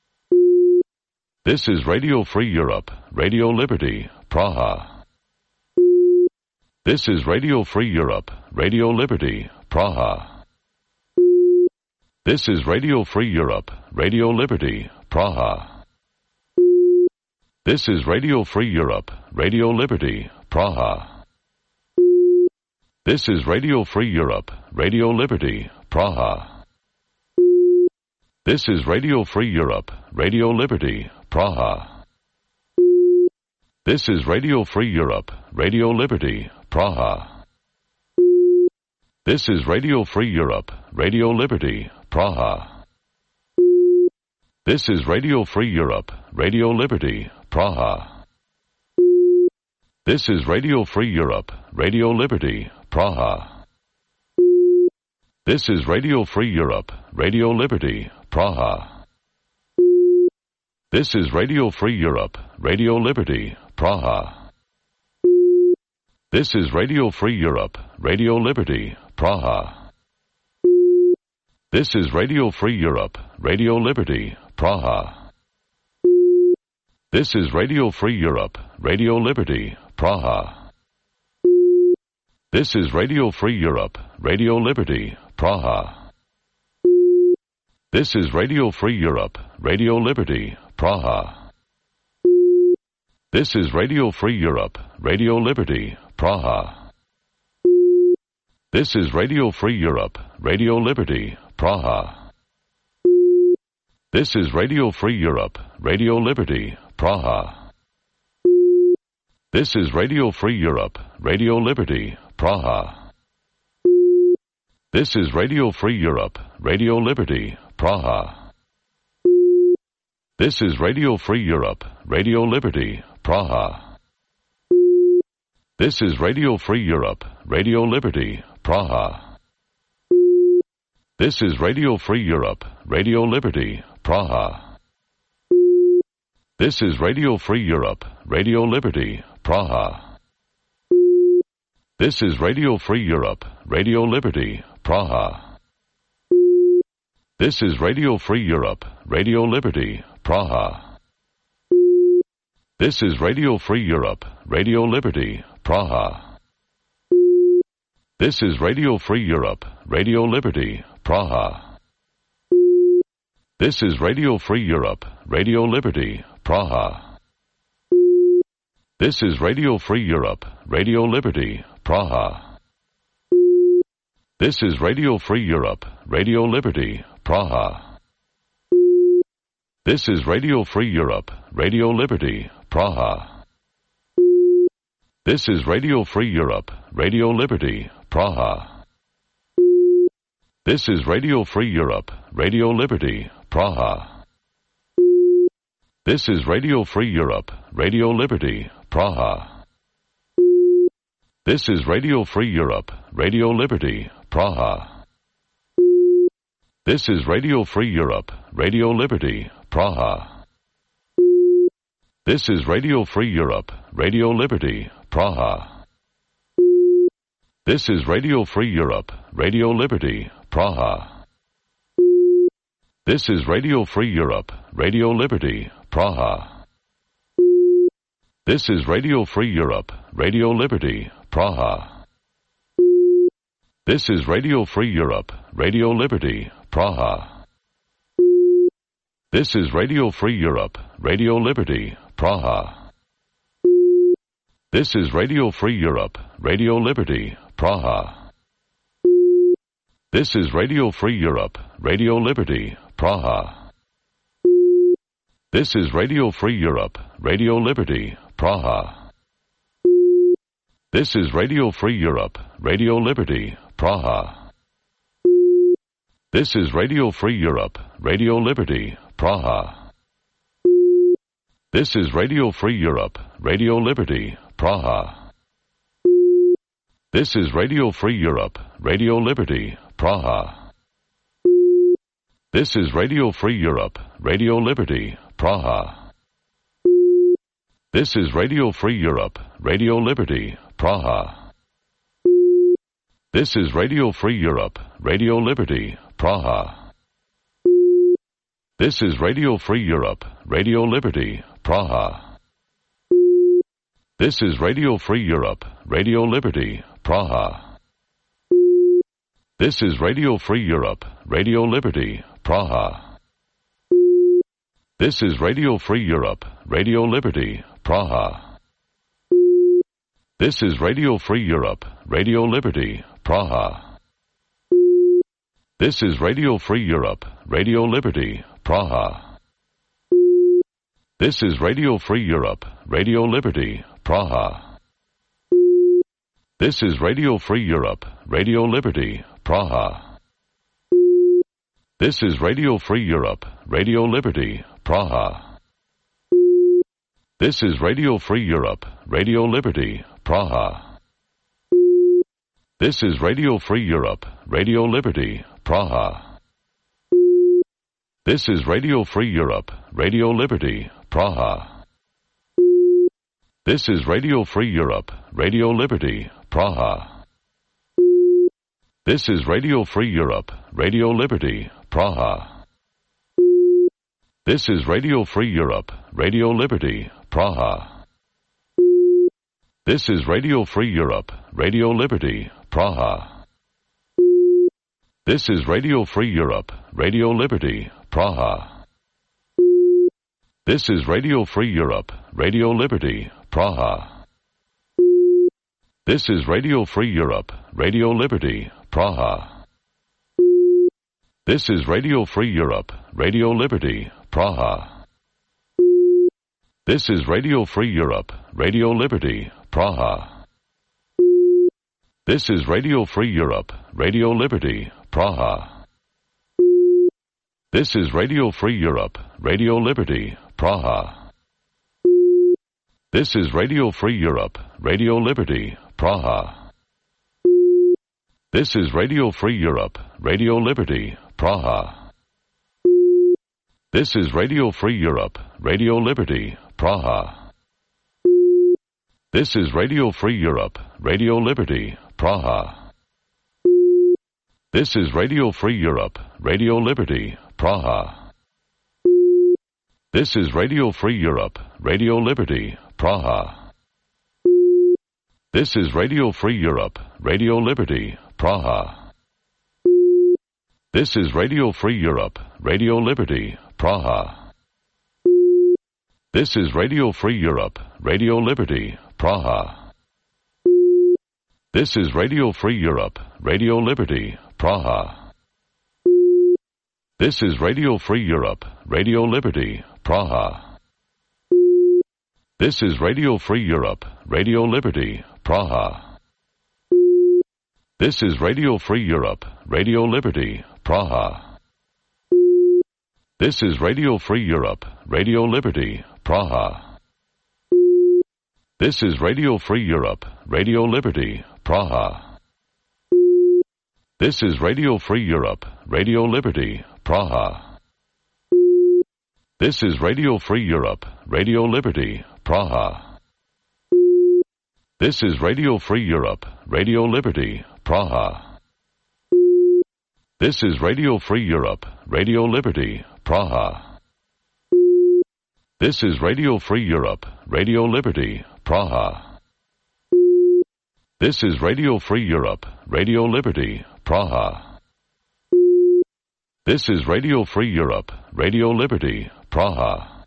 This is Radio Free Europe, Radio Liberty, Praha. This is Radio Free Europe, Radio Liberty, Praha. This is Radio Free Europe, Radio Liberty, Praha. This is Radio Free Europe, Radio Liberty, Praha. This is Radio Free Europe, Radio Liberty, Praha. This is Radio Free Europe, Radio Liberty, Praha. This is Radio Free Europe, Radio Liberty, Praha. This is Radio Free Europe, Radio Liberty, Praha. This is Radio Free Europe, Radio Liberty, Praha. This is Radio Free Europe, Radio Liberty, Praha. This is Radio Free Europe, Radio Liberty, Praha. This is Radio Free Europe, Radio Liberty, Praha. This is Radio Free Europe, Radio Liberty, Praha. This is Radio Free Europe, Radio Liberty, Praha. This is Radio Free Europe, Radio Liberty, Praha. This is Radio Free Europe, Radio Liberty, Praha. This is Radio Free Europe, Radio Liberty, Praha. This is Radio Free Europe, Radio Liberty, Praha. This is Radio Free Europe, Radio Liberty, Praha. This is Radio Free Europe, Radio Liberty, Praha. This is Radio Free Europe, Radio Liberty, Praha. This is Radio Free Europe, Radio Liberty, Praha. This is Radio Free Europe, Radio Liberty, Praha. This is Radio Free Europe, Radio Liberty, Praha. This is Radio Free Europe, Radio Liberty, Praha. This is Radio Free Europe, Radio Liberty, Praha. This is Radio Free Europe, Radio Liberty, Praha. This is Radio Free Europe, Radio Liberty, Praha. This is Radio Free Europe, Radio Liberty, Praha. This is Radio Free Europe, Radio Liberty, Praha. This is Radio Free Europe, Radio Liberty, Praha. This is Radio Free Europe, Radio Liberty, Praha. This is Radio Free Europe, Radio Liberty, Praha. This is Radio Free Europe, Radio Liberty, Praha. This is Radio Free Europe, Radio Liberty, Praha. This is Radio Free Europe, Radio Liberty, Praha. This is Radio Free Europe, Radio Liberty, Praha. This is Radio Free Europe, Radio Liberty, Praha. This is Radio Free Europe, Radio Liberty, Praha. This is Radio Free Europe, Radio Liberty, Praha. This is Radio Free Europe, Radio Liberty, Praha. This is Radio Free Europe, Radio Liberty, Praha. This is Radio Free Europe, Radio Liberty, Praha. This is Radio Free Europe, Radio Liberty, Praha. This is Radio Free Europe, Radio Liberty, Praha. This is Radio Free Europe, Radio Liberty, Praha. This is Radio Free Europe, Radio Liberty, Praha. This is Radio Free Europe, Radio Liberty, Praha. This is Radio Free Europe, Radio Liberty, Praha. This is Radio Free Europe, Radio Liberty, Praha. This is Radio Free Europe, Radio Liberty, Praha. This is Radio Free Europe, Radio Liberty, Praha. This is Radio Free Europe, Radio Liberty, Praha. This is Radio Free Europe, Radio Liberty, Praha. This is Radio Free Europe, Radio Liberty, Praha. This is Radio Free Europe, Radio Liberty, Praha. This is Radio Free Europe, Radio Liberty, Praha. This is Radio Free Europe, Radio Liberty, Praha. This is Radio Free Europe, Radio Liberty, Praha. This is Radio Free Europe, Radio Liberty, Praha. This is Radio Free Europe, Radio Liberty, Praha. This is Radio Free Europe, Radio Liberty, Praha. This is Radio Free Europe, Radio Liberty, Praha. This is Radio Free Europe, Radio Liberty, Praha. This is Radio Free Europe, Radio Liberty, Praha. This is Radio Free Europe, Radio Liberty, Praha. This is Radio Free Europe, Radio Liberty, Praha. This is Radio Free Europe, Radio Liberty, Praha. This is Radio Free Europe, Radio Liberty, Praha. This is Radio Free Europe, Radio Liberty, Praha. This is Radio Free Europe, Radio Liberty, Praha. This is Radio Free Europe, Radio Liberty, Praha. This is Radio Free Europe, Radio Liberty, Praha. This is Radio Free Europe, Radio Liberty, Praha. This is Radio Free Europe, Radio Liberty, Praha. This is Radio Free Europe, Radio Liberty, Praha. This is Radio Free Europe, Radio Liberty, Praha. This is Radio Free Europe, Radio Liberty, Praha. This is Radio Free Europe, Radio Liberty, Praha. This is Radio Free Europe, Radio Liberty, Praha. This is Radio Free Europe, Radio Liberty, Praha. This is Radio Free Europe, Radio Liberty, Praha. This is Radio Free Europe, Radio Liberty, Praha. This is Radio Free Europe, Radio Liberty, Praha. This is Radio Free Europe, Radio Liberty, Praha. This is Radio Free Europe, Radio Liberty, Praha. This is Radio Free Europe, Radio Liberty, Praha. This is Radio Free Europe, Radio Liberty, Praha. This is Radio Free Europe, Radio Liberty, Praha. This is Radio Free Europe, Radio Liberty, Praha. This is Radio Free Europe, Radio Liberty, Praha. This is Radio Free Europe, Radio Liberty, Praha. This is Radio Free Europe, Radio Liberty, Praha. This is Radio Free Europe, Radio Liberty, Praha. This is Radio Free Europe, Radio Liberty, Praha. This is Radio Free Europe, Radio Liberty, Praha. This is Radio Free Europe, Radio Liberty, Praha. This is Radio Free Europe, Radio Liberty, Praha. This is Radio Free Europe, Radio Liberty, Praha. This is Radio Free Europe, Radio Liberty, Praha.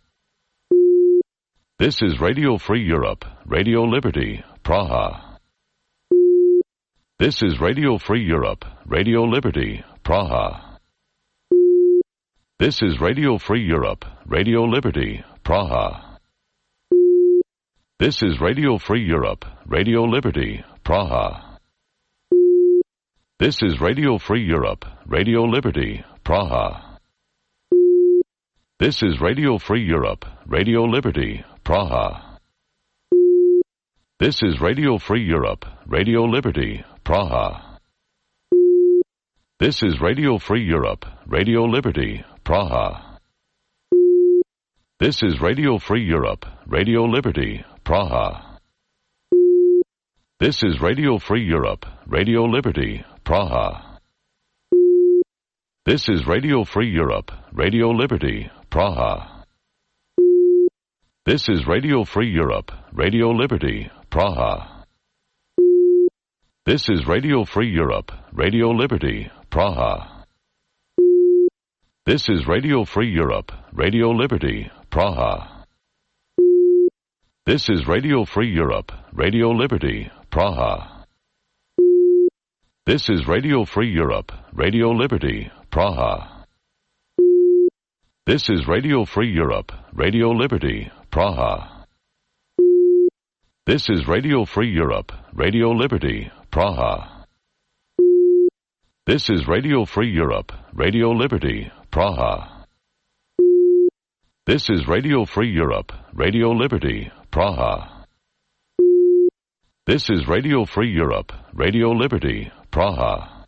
This is Radio Free Europe, Radio Liberty, Praha. This is Radio Free Europe, Radio Liberty, Praha. This is Radio Free Europe, Radio Liberty, Praha. This is Radio Free Europe, Radio Liberty, Praha. This is Radio Free Europe, Radio Liberty, Praha. This is Radio Free Europe, Radio Liberty, Praha. This is Radio Free Europe, Radio Liberty, Praha. This is Radio Free Europe, Radio Liberty, Praha. This is Radio Free Europe, Radio Liberty, Praha. This is Radio Free Europe, Radio Liberty, Praha. This is Radio Free Europe, Radio Liberty, Praha. This is Radio Free Europe, Radio Liberty, Praha. This is Radio Free Europe, Radio Liberty, Praha. This is Radio Free Europe, Radio Liberty, Praha. This is Radio Free Europe, Radio Liberty, Praha. This is Radio Free Europe, Radio Liberty, Praha. This is Radio Free Europe, Radio Liberty, Praha. This is Radio Free Europe, Radio Liberty, Praha. This is Radio Free Europe, Radio Liberty, Praha. This is Radio Free Europe, Radio Liberty, Praha. This is Radio Free Europe, Radio Liberty, Praha.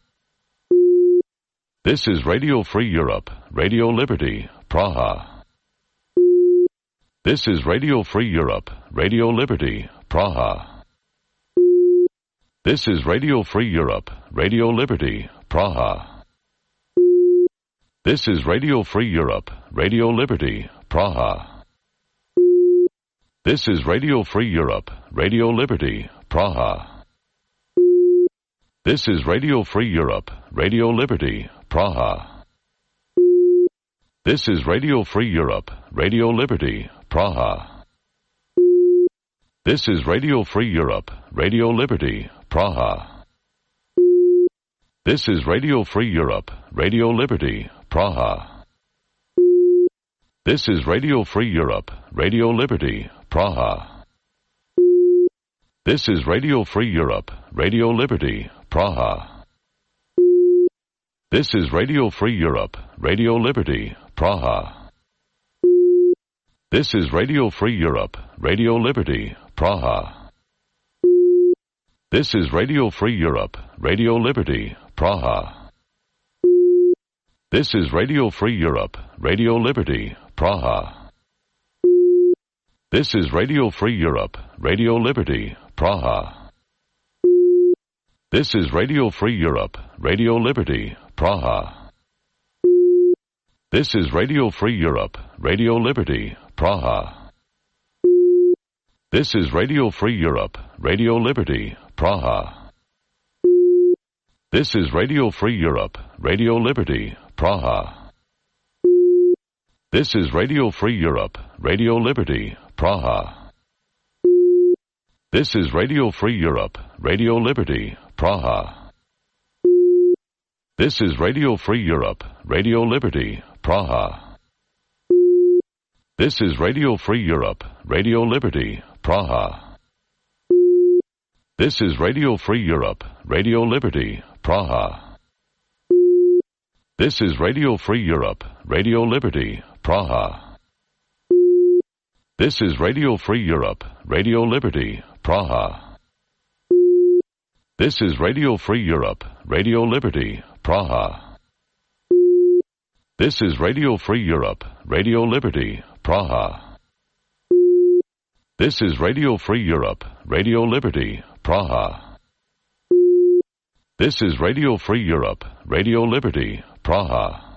This is Radio Free Europe, Radio Liberty, Praha. This is Radio Free Europe, Radio Liberty, Praha. This is Radio Free Europe, Radio Liberty, Praha. This is Radio Free Europe, Radio Liberty, Praha. This is Radio Free Europe, Radio Liberty, Praha. This is Radio Free Europe, Radio Liberty, Praha. This is Radio Free Europe, Radio Liberty, Praha. This is Radio Free Europe, Radio Liberty, Praha. This is Radio Free Europe, Radio Liberty, Praha. This is Radio Free Europe, Radio Liberty, Praha. This is Radio Free Europe, Radio Liberty, Praha. This is Radio Free Europe, Radio Liberty, Praha. This is Radio Free Europe, Radio Liberty, Praha. This is Radio Free Europe, Radio Liberty, Praha. This is Radio Free Europe, Radio Liberty, Praha. This is Radio Free Europe, Radio Liberty, Praha. This is Radio Free Europe, Radio Liberty, Praha. This is Radio Free Europe, Radio Liberty, Praha. This is Radio Free Europe, Radio Liberty, Praha. This is Radio Free Europe, Radio Liberty, Praha. This is Radio Free Europe, Radio Liberty, Praha. This is Radio Free Europe, Radio Liberty, Praha. This is Radio Free Europe, Radio Liberty, Praha. This is Radio Free Europe, Radio Liberty, Praha. This is Radio Free Europe, Radio Liberty, Praha. This is Radio Free Europe, Radio Liberty, Praha. This is Radio Free Europe, Radio Liberty, Praha. This is Radio Free Europe, Radio Liberty, Praha. This is Radio Free Europe, Radio Liberty, Praha. This is Radio Free Europe, Radio Liberty, Praha. This is Radio Free Europe, Radio Liberty, Praha.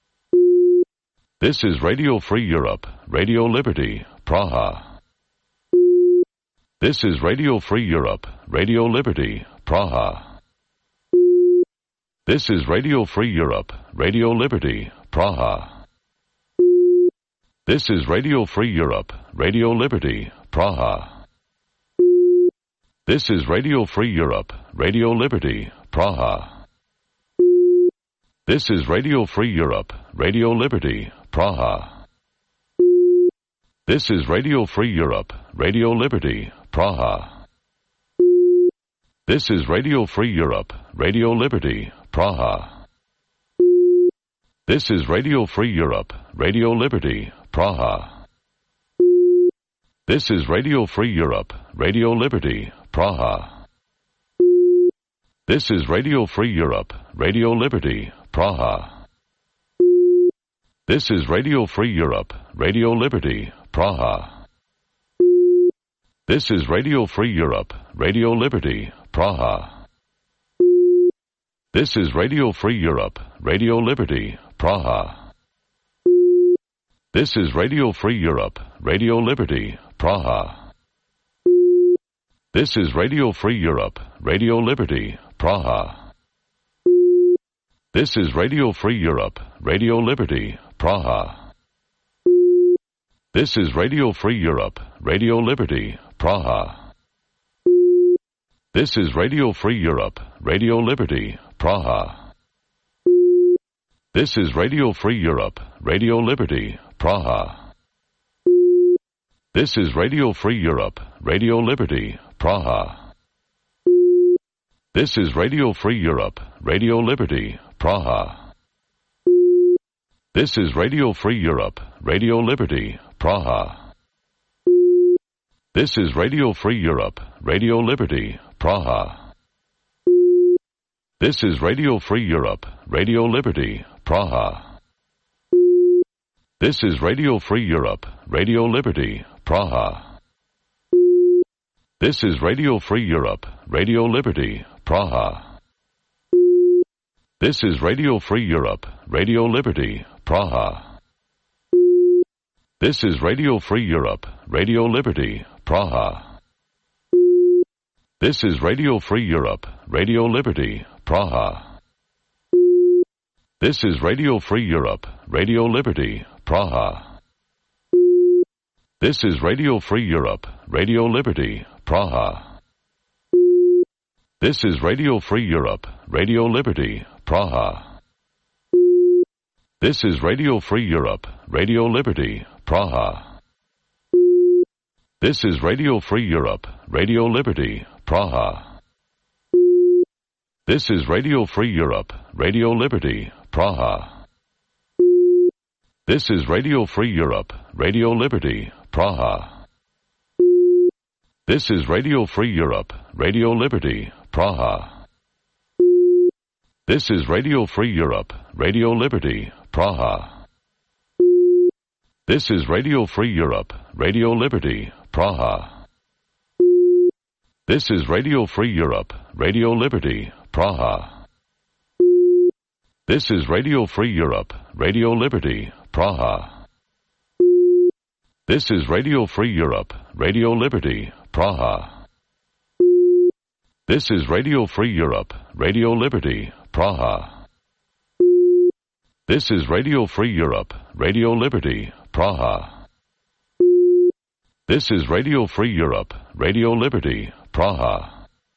This is Radio Free Europe, Radio Liberty, Praha. This is Radio Free Europe, Radio Liberty, Praha. This is Radio Free Europe, Radio Liberty, Praha. This is Radio Free Europe, Radio Liberty, Praha. This is Radio Free Europe, Radio Liberty, Praha. This is Radio Free Europe, Radio Liberty, Praha. This is Radio Free Europe, Radio Liberty, Praha. This is Radio Free Europe, Radio Liberty, Praha. This is Radio Free Europe, Radio Liberty, Praha. This is Radio Free Europe, Radio Liberty, Praha. This is Radio Free Europe, Radio Liberty, Praha. This is Radio Free Europe, Radio Liberty, Praha. This is Radio Free Europe, Radio Liberty, Praha. This is Radio Free Europe, Radio Liberty, Praha. This is Radio Free Europe, Radio Liberty, Praha. This is Radio Free Europe, Radio Liberty, Praha. This is Radio Free Europe, Radio Liberty, Praha. This is Radio Free Europe, Radio Liberty, Praha. This is Radio Free Europe, Radio Liberty, Praha. This is Radio Free Europe, Radio Liberty, Praha. This is Radio Free Europe, Radio Liberty, Praha. This is Radio Free Europe, Radio Liberty, Praha. This is Radio Free Europe, Radio Liberty, Praha. This is Radio Free Europe, Radio Liberty, Praha. This is Radio Free Europe, Radio Liberty, Praha. This is Radio Free Europe, Radio Liberty, Praha. This is Radio Free Europe, Radio Liberty, Praha. This is Radio Free Europe, Radio Liberty, Praha. This is Radio Free Europe, Radio Liberty, Praha. This is Radio Free Europe, Radio Liberty, Praha. This is Radio Free Europe, Radio Liberty, Praha. This is Radio Free Europe, Radio Liberty, Praha. This is Radio Free Europe, Radio Liberty, Praha. This is Radio Free Europe, Radio Liberty, Praha. This is Radio Free Europe, Radio Liberty, Praha. This is Radio Free Europe, Radio Liberty, Praha. This is Radio Free Europe, Radio Liberty, Praha. This is Radio Free Europe, Radio Liberty, Praha. This is Radio Free Europe, Radio Liberty, Praha. This is Radio Free Europe, Radio Liberty, Praha. This is Radio Free Europe, Radio Liberty, Praha. This is Radio Free Europe, Radio Liberty, Praha. This is Radio Free Europe, Radio Liberty, Praha. This is Radio Free Europe, Radio Liberty, Praha. This is Radio Free Europe, Radio Liberty, Praha. This is Radio Free Europe, Radio Liberty, Praha.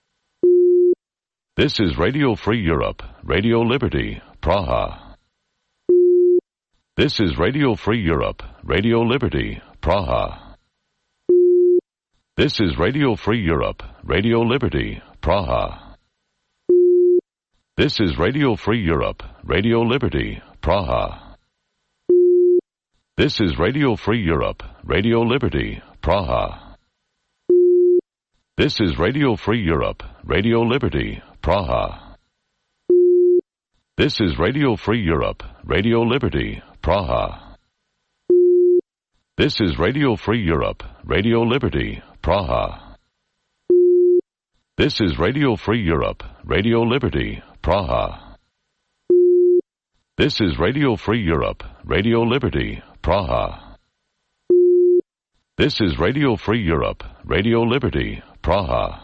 This is Radio Free Europe, Radio Liberty, Praha. This is Radio Free Europe, Radio Liberty, Praha. This is Radio Free Europe, Radio Liberty, Praha. This is Radio Free Europe, Radio Liberty, Praha. This is Radio Free Europe, Radio Liberty, Praha. This is Radio Free Europe, Radio Liberty, Praha. This is Radio Free Europe, Radio Liberty, Praha. This is Radio Free Europe, Radio Liberty, Praha. This is Radio Free Europe, Radio Liberty, Praha. This is Radio Free Europe, Radio Liberty, Praha. This is Radio Free Europe, Radio Liberty, Praha.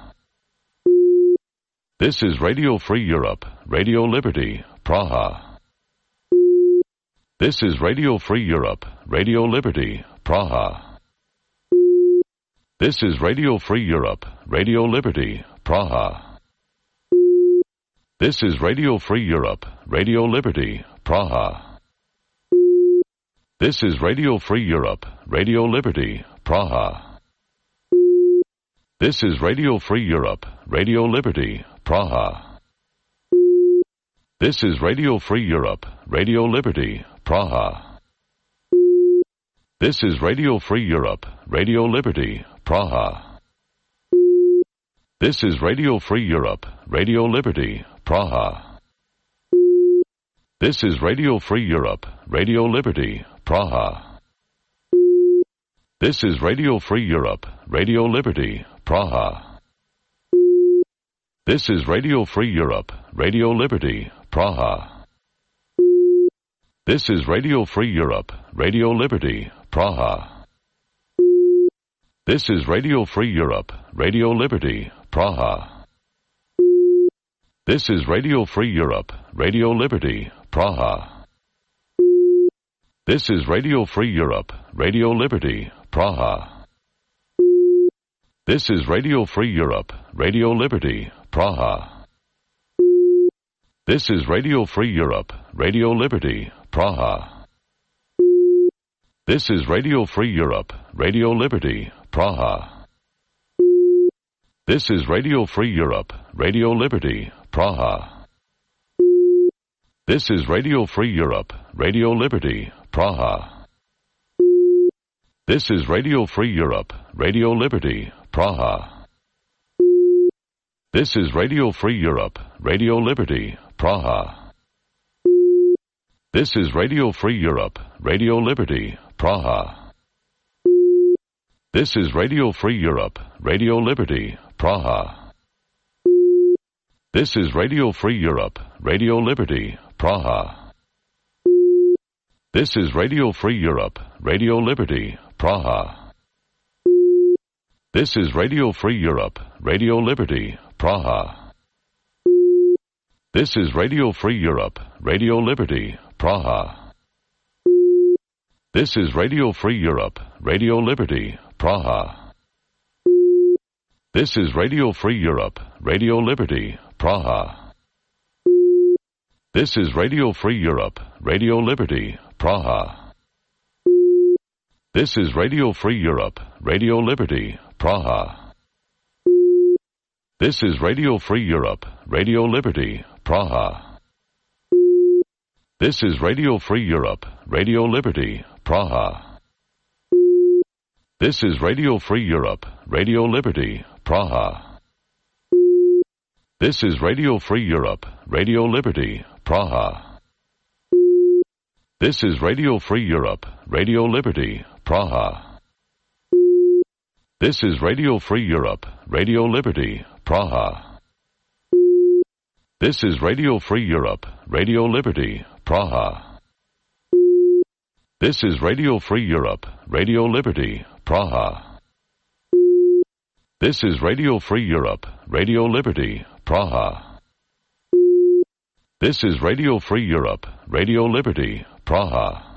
This is Radio Free Europe, Radio Liberty, Praha. This is Radio Free Europe, Radio Liberty, Praha. This is Radio Free Europe, Radio Liberty, Praha. This is Radio Free Europe, Radio Liberty, Praha. This is Radio Free Europe, Radio Liberty, Praha. This is Radio Free Europe, Radio Liberty, Praha. This is Radio Free Europe, Radio Liberty, Praha. This is Radio Free Europe, Radio Liberty, Praha. This is Radio Free Europe, Radio Liberty, Praha. This is Radio Free Europe, Radio Liberty, Praha. This is Radio Free Europe, Radio Liberty, Praha. This is Radio Free Europe, Radio Liberty, Praha. This is Radio Free Europe, Radio Liberty, Praha. This is Radio Free Europe, Radio Liberty, Praha. This is Radio Free Europe, Radio Liberty, Praha. This is Radio Free Europe, Radio Liberty, Praha. This is Radio Free Europe, Radio Liberty, Praha. This is Radio Free Europe, Radio Liberty, Praha. This is Radio Free Europe, Radio Liberty, Praha. This is Radio Free Europe, Radio Liberty, Praha. This is Radio Free Europe, Radio Liberty, Praha. This is Radio Free Europe, Radio Liberty, Praha. This is Radio Free Europe, Radio Liberty, Praha. This is Radio Free Europe, Radio Liberty, Praha. This is Radio Free Europe, Radio Liberty, Praha. This is Radio Free Europe, Radio Liberty, Praha. This is Radio Free Europe, Radio Liberty, Praha. This is Radio Free Europe, Radio Liberty, Praha. This is Radio Free Europe, Radio Liberty, Praha. This is Radio Free Europe, Radio Liberty, Praha. This is Radio Free Europe, Radio Liberty, Praha. This is Radio Free Europe, Radio Liberty, Praha. This is Radio Free Europe, Radio Liberty, Praha. This is Radio Free Europe, Radio Liberty, Praha. This is Radio Free Europe, Radio Liberty, Praha. This is Radio Free Europe, Radio Liberty, Praha. This is Radio Free Europe, Radio Liberty, Praha. This is Radio Free Europe, Radio Liberty, Praha. This is Radio Free Europe, Radio Liberty, Praha. This is Radio Free Europe, Radio Liberty, Praha. This is Radio Free Europe, Radio Liberty, Praha. This is Radio Free Europe, Radio Liberty, Praha. This is Radio Free Europe, Radio Liberty, Praha.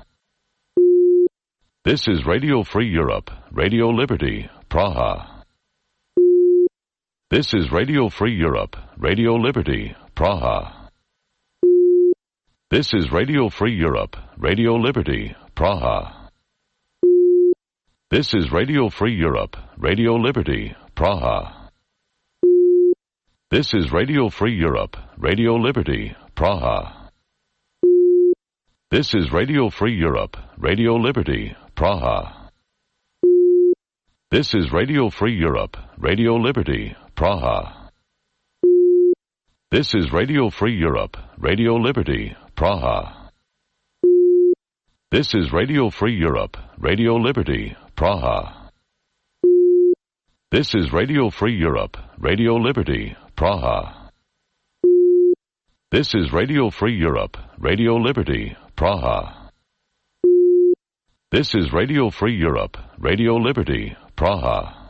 This is Radio Free Europe, Radio Liberty, Praha. This is Radio Free Europe, Radio Liberty, Praha. This is Radio Free Europe, Radio Liberty, Praha. This is Radio Free Europe, Radio Liberty, Praha. This is Radio Free Europe, Radio Liberty, Praha. This is Radio Free Europe, Radio Liberty, Praha. This is Radio Free Europe, Radio Liberty, Praha. This is Radio Free Europe, Radio Liberty, Praha. This is Radio Free Europe, Radio Liberty, Praha. This is Radio Free Europe, Radio Liberty, Praha. This is Radio Free Europe, Radio Liberty, Praha. This is Radio Free Europe, Radio Liberty, Praha.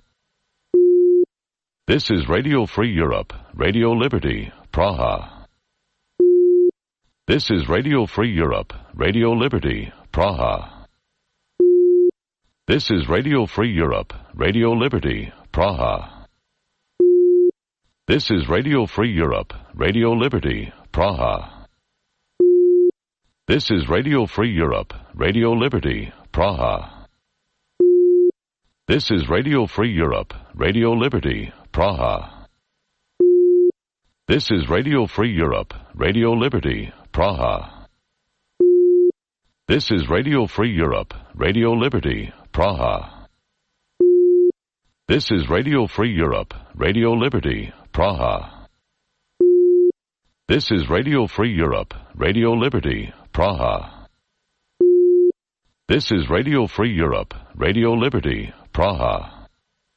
This is Radio Free Europe, Radio Liberty, Praha. This is Radio Free Europe, Radio Liberty, Praha. This is Radio Free Europe, Radio Liberty, Praha. This is Radio Free Europe, Radio Liberty, Praha. This is Radio Free Europe, Radio Liberty, Praha. This is Radio Free Europe, Radio Liberty, Praha. This is Radio Free Europe, Radio Liberty, Praha. This is Radio Free Europe, Radio Liberty, Praha. This is Radio Free Europe, Radio Liberty, Praha. This is Radio Free Europe, Radio Liberty, Praha. This is Radio Free Europe, Radio Liberty, Praha.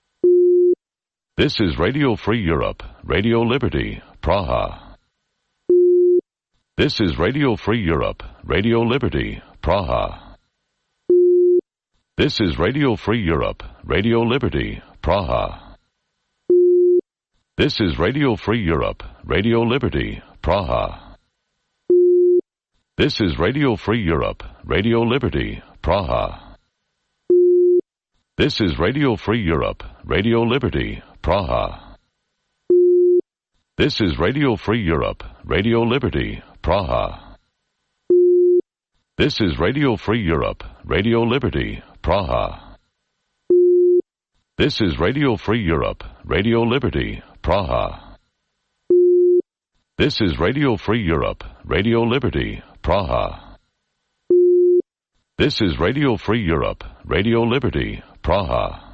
This is Radio Free Europe, Radio Liberty, Praha. This is Radio Free Europe, Radio Liberty, Praha. This is Radio Free Europe, Radio Liberty, Praha. This is Radio Free Europe, Radio Liberty, Praha. This is Radio Free Europe, Radio Liberty, Praha. This is Radio Free Europe, Radio Liberty, Praha. This is Radio Free Europe, Radio Liberty, Praha. This is Radio Free Europe, Radio Liberty, Praha. This is Radio Free Europe, Radio Liberty, Praha. This is Radio Free Europe, Radio Liberty, Praha. This is Radio Free Europe, Radio Liberty, Praha.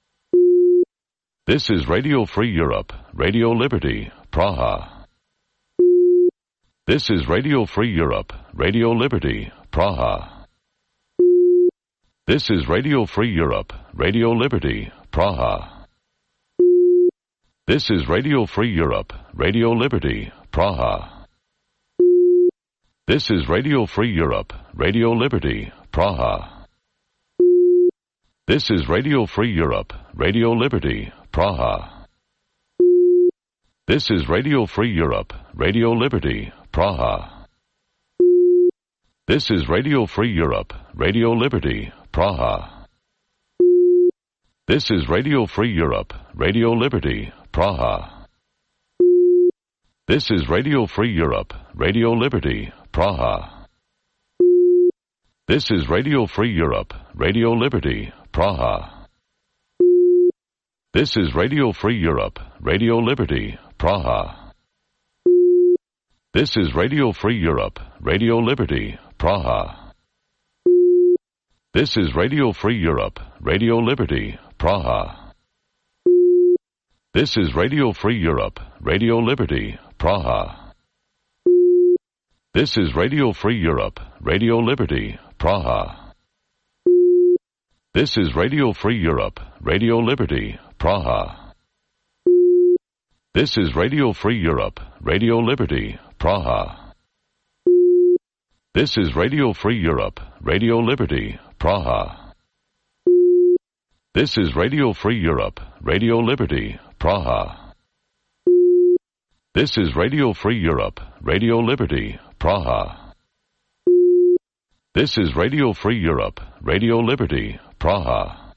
This is Radio Free Europe, Radio Liberty, Praha. This is Radio Free Europe, Radio Liberty, Praha. This is Radio Free Europe, Radio Liberty, Praha. This is Radio Free Europe, Radio Liberty, Praha. This is Radio Free Europe, Radio Liberty, Praha. This is Radio Free Europe, Radio Liberty, Praha. This is Radio Free Europe, Radio Liberty, Praha. This is Radio Free Europe, Radio Liberty, Praha. This is Radio Free Europe, Radio Liberty, Praha. This is Radio Free Europe, Radio Liberty, Praha. This is Radio Free Europe, Radio Liberty, Praha. This is Radio Free Europe, Radio Liberty, Praha. This is Radio Free Europe, Radio Liberty, Praha. This is Radio Free Europe, Radio Liberty, Praha. This is Radio Free Europe, Radio Liberty, Praha. This is Radio Free Europe, Radio Liberty, Praha. This is Radio Free Europe, Radio Liberty, Praha. This is Radio Free Europe, Radio Liberty, Praha. This is Radio Free Europe, Radio Liberty, Praha. This is Radio Free Europe, Radio Liberty, Praha. This is Radio Free Europe, Radio Liberty, Praha. This is Radio Free Europe, Radio Liberty, Praha.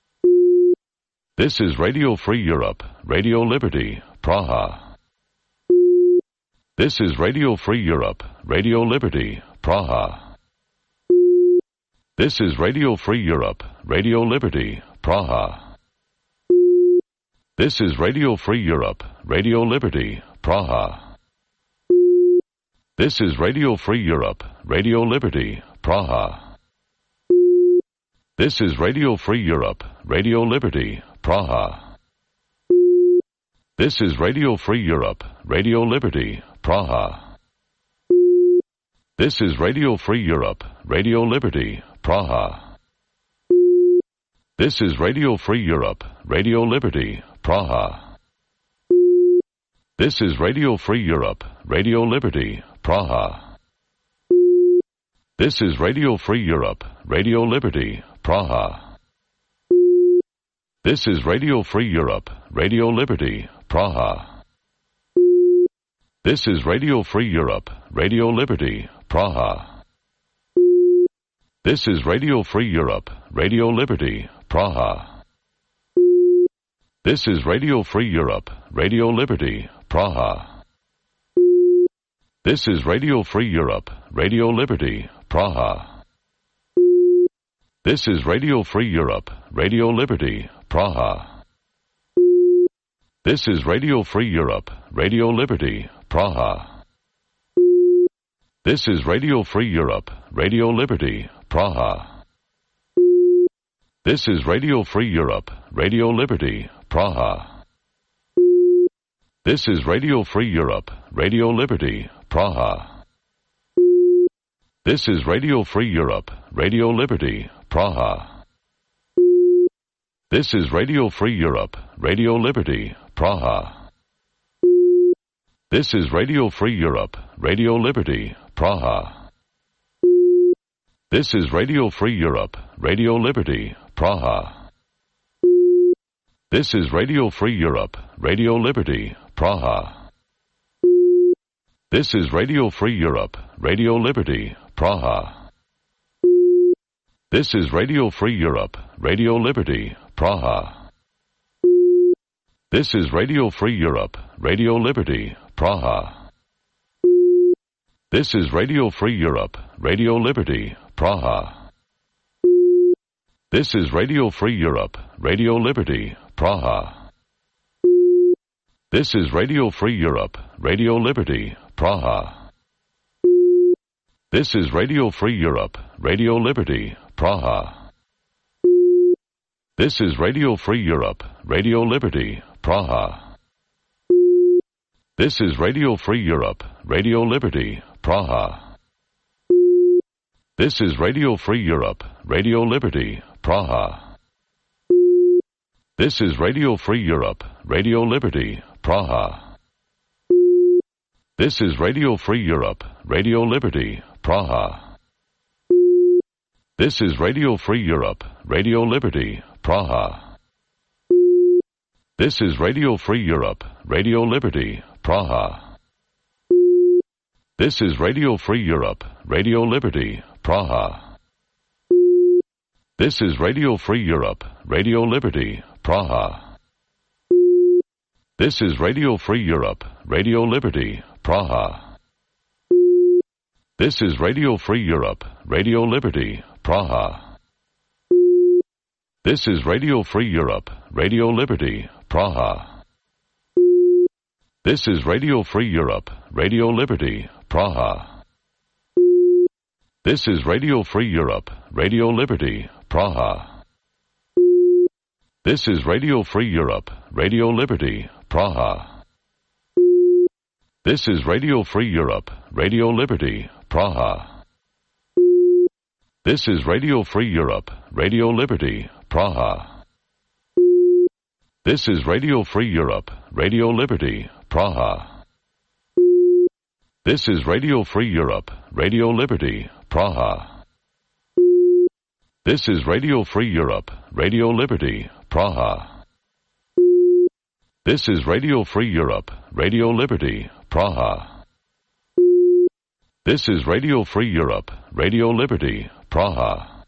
This is Radio Free Europe, Radio Liberty, Praha. This is Radio Free Europe, Radio Liberty, Praha. This is Radio Free Europe, Radio Liberty, Praha. This is Radio Free Europe, Radio Liberty, Praha. This is Radio Free Europe, Radio Liberty, Praha. This is Radio Free Europe, Radio Liberty, Praha. This is Radio Free Europe, Radio Liberty, Praha. This is Radio Free Europe, Radio Liberty, Praha. This is Radio Free Europe, Radio Liberty, Praha. This is Radio Free Europe, Radio Liberty, Praha. This is Radio Free Europe, Radio Liberty, Praha. This is Radio Free Europe, Radio Liberty, Praha. This is Radio Free Europe, Radio Liberty, Praha. This is Radio Free Europe, Radio Liberty, Praha. This is Radio Free Europe, Radio Liberty, Praha. This is Radio Free Europe, Radio Liberty, Praha. This is Radio Free Europe, Radio Liberty, Praha. This is Radio Free Europe, Radio Liberty, Praha. This is Radio Free Europe, Radio Liberty, Praha. This is Radio Free Europe, Radio Liberty, Praha. This is Radio Free Europe, Radio Liberty, Praha. This is Radio Free Europe, Radio Liberty, Praha. This is Radio Free Europe, Radio Liberty, Praha. This is Radio Free Europe, Radio Liberty, Praha. This is Radio Free Europe, Radio Liberty, Praha. This is Radio Free Europe, Radio Liberty, Praha. This is Radio Free Europe, Radio Liberty, Praha. This is Radio Free Europe, Radio Liberty, Praha. This is Radio Free Europe, Radio Liberty, Praha. This is Radio Free Europe, Radio Liberty, Praha. This is Radio Free Europe, Radio Liberty, Praha. This is Radio Free Europe, Radio Liberty, Praha. This is Radio Free Europe, Radio Liberty, Praha. This is Radio Free Europe, Radio Liberty, Praha. This is Radio Free Europe, Radio Liberty, Praha. This is Radio Free Europe, Radio Liberty, Praha. This is Radio Free Europe, Radio Liberty, Praha. This is Radio Free Europe, Radio Liberty, Praha. This is Radio Free Europe, Radio Liberty, Praha. This is Radio Free Europe, Radio Liberty, Praha. This is Radio Free Europe, Radio Liberty, Praha. This is Radio Free Europe, Radio Liberty, Praha. This is Radio Free Europe, Radio Liberty, Praha. This is Radio Free Europe, Radio Liberty, Praha. This is Radio Free Europe, Radio Liberty, Praha. This is Radio Free Europe, Radio Liberty, Praha. This is Radio Free Europe, Radio Liberty, Praha. This is Radio Free Europe, Radio Liberty, Praha. This is Radio Free Europe, Radio Liberty, Praha. This is Radio Free Europe, Radio Liberty, Praha. This is Radio Free Europe, Radio Liberty, Praha. This is Radio Free Europe, Radio Liberty, Praha. This is Radio Free Europe, Radio Liberty, Praha. This is Radio Free Europe, Radio Liberty, Praha. This is Radio Free Europe, Radio Liberty, Praha.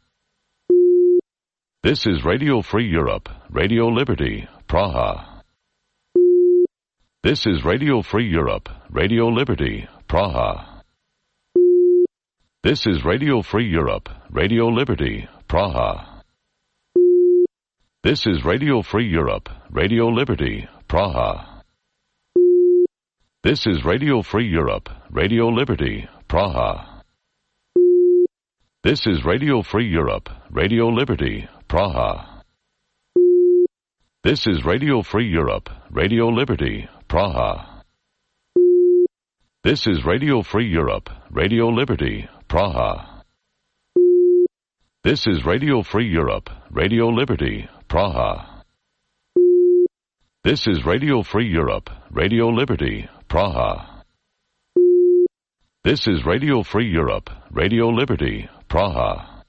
This is Radio Free Europe, Radio Liberty, Praha. This is Radio Free Europe, Radio Liberty, Praha. This is Radio Free Europe, Radio Liberty, Praha. This is Radio Free Europe, Radio Liberty, Praha. This is Radio Free Europe, Radio Liberty, Praha. This is Radio Free Europe, Radio Liberty, Praha. This is Radio Free Europe, Radio Liberty, Praha. This is Radio Free Europe, Radio Liberty, Praha. This is Radio Free Europe, Radio Liberty, Praha. This is Radio Free Europe, Radio Liberty, Praha. This is Radio Free Europe, Radio Liberty, Praha.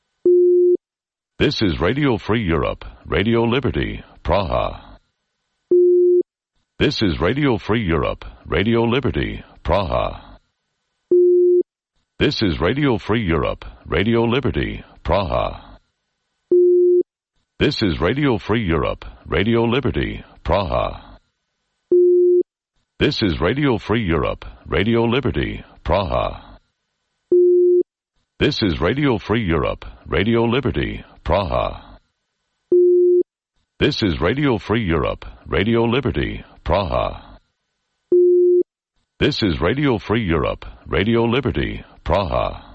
This is Radio Free Europe, Radio Liberty, Praha. This is Radio Free Europe, Radio Liberty, Praha. This is Radio Free Europe, Radio Liberty, Praha. This is Radio Free Europe, Radio Liberty, Praha. This is Radio Free Europe, Radio Liberty, Praha. This is Radio Free Europe, Radio Liberty, Praha. This is Radio Free Europe, Radio Liberty, Praha. This is Radio Free Europe, Radio Liberty, Praha.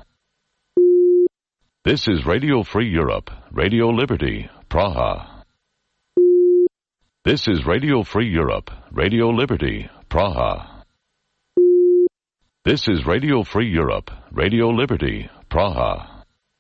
This is Radio Free Europe, Radio Liberty, Praha. This is Radio Free Europe, Radio Liberty, Praha. This is Radio Free Europe, Radio Liberty, Praha.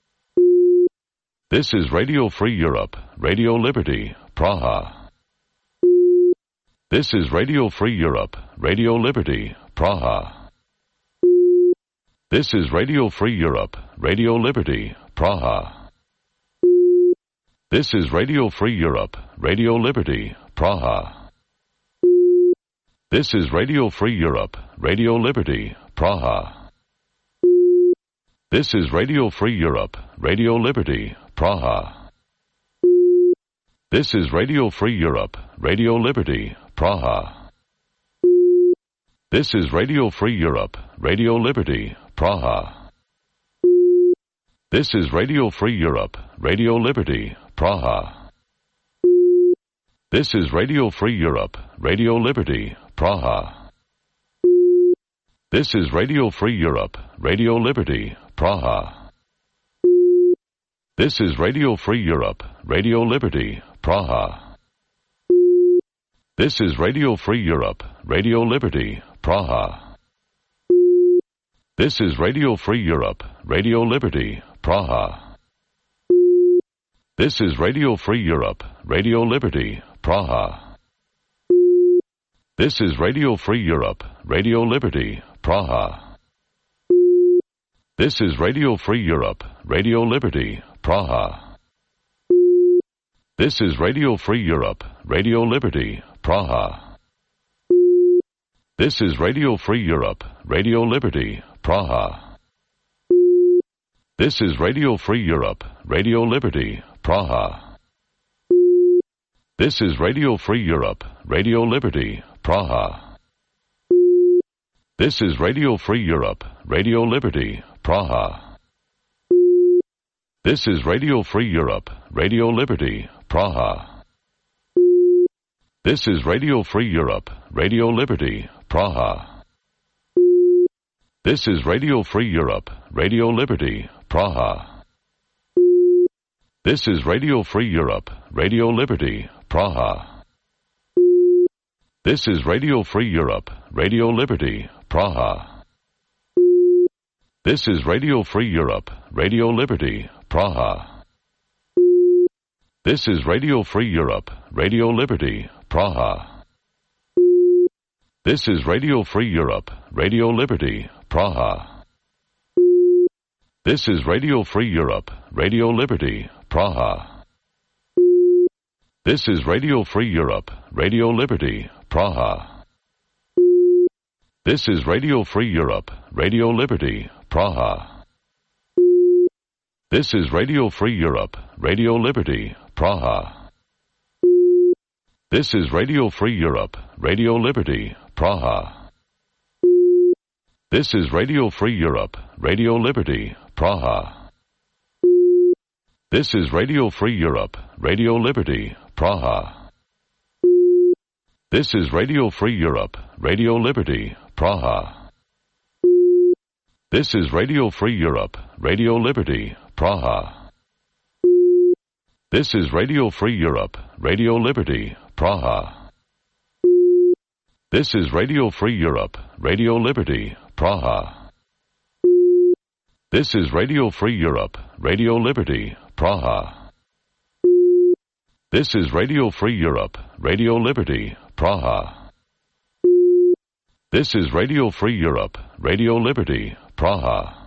This is Radio Free Europe, Radio Liberty, Praha. This is Radio Free Europe, Radio Liberty, Praha. This is Radio Free Europe, Radio Liberty, Praha. This is Radio Free Europe, Radio Liberty, Praha. This is Radio Free Europe, Radio Liberty, Praha. This is Radio Free Europe, Radio Liberty, Praha. This is Radio Free Europe, Radio Liberty, Praha. This is Radio Free Europe, Radio Liberty, Praha. This is Radio Free Europe, Radio Liberty, Praha. This is Radio Free Europe, Radio Liberty, Praha. This is Radio Free Europe, Radio Liberty, Praha. This is Radio Free Europe, Radio Liberty, Praha. This is Radio Free Europe, Radio Liberty, Praha. This is Radio Free Europe, Radio Liberty, Praha. This is Radio Free Europe, Radio Liberty, Praha. This is Radio Free Europe, Radio Liberty, Praha. This is Radio Free Europe, Radio Liberty, Praha. This is Radio Free Europe, Radio Liberty, Praha. This is Radio Free Europe, Radio Liberty, Praha. This is Radio Free Europe, Radio Liberty, Praha. This is Radio Free Europe, Radio Liberty, Praha. This is Radio Free Europe, Radio Liberty, Praha. This is Radio Free Europe, Radio Liberty, Praha. This is Radio Free Europe, Radio Liberty, Praha. This is Radio Free Europe, Radio Liberty, Praha. This is Radio Free Europe, Radio Liberty, Praha. This is Radio Free Europe, Radio Liberty, Praha. This is Radio Free Europe, Radio Liberty, Praha. This is Radio Free Europe, Radio Liberty, Praha. This is Radio Free Europe, Radio Liberty, Praha. This is Radio Free Europe, Radio Liberty, Praha. This is Radio Free Europe, Radio Liberty, Praha. This is Radio Free Europe, Radio Liberty, Praha. This is Radio Free Europe, Radio Liberty, Praha. This is Radio Free Europe, Radio Liberty, Praha. This is Radio Free Europe, Radio Liberty, Praha. This is Radio Free Europe, Radio Liberty, Praha. This is Radio Free Europe, Radio Liberty, Praha. This is Radio Free Europe, Radio Liberty, Praha. This is Radio Free Europe, Radio Liberty, Praha. This is Radio Free Europe, Radio Liberty, Praha. This is Radio Free Europe, Radio Liberty, Praha. This is Radio Free Europe, Radio Liberty, Praha. This is Radio Free Europe, Radio Liberty, Praha.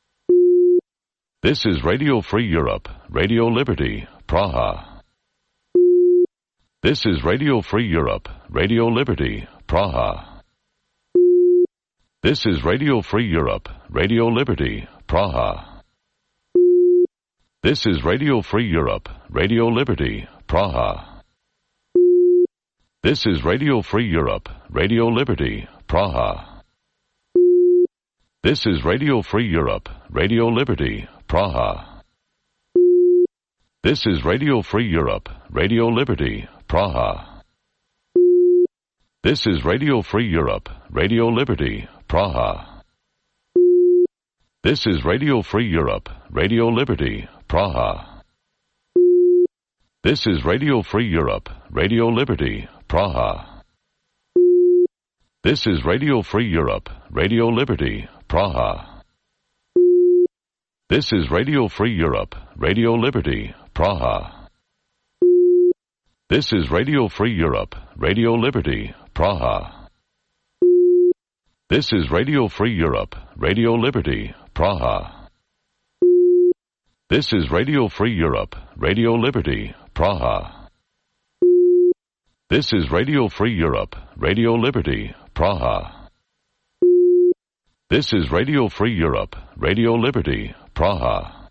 This is Radio Free Europe, Radio Liberty, Praha. This is Radio Free Europe, Radio Liberty, Praha. This is Radio Free Europe, Radio Liberty, Praha. This is Radio Free Europe, Radio Liberty, Praha. This is Radio Free Europe, Radio Liberty, Praha. This is Radio Free Europe, Radio Liberty, Praha. This is Radio Free Europe, Radio Liberty, Praha. This is Radio Free Europe, Radio Liberty, Praha. This is Radio Free Europe, Radio Liberty, Praha. This is Radio Free Europe, Radio Liberty, Praha. This is Radio Free Europe, Radio Liberty, Praha. This is Radio Free Europe, Radio Liberty, Praha. This is Radio Free Europe, Radio Liberty, Praha. This is Radio Free Europe, Radio Liberty, Praha. This is Radio Free Europe, Radio Liberty, Praha. This is Radio Free Europe, Radio Liberty, Praha. This is Radio Free Europe, Radio Liberty, Praha.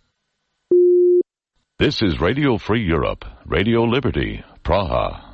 This is Radio Free Europe, Radio Liberty, Praha.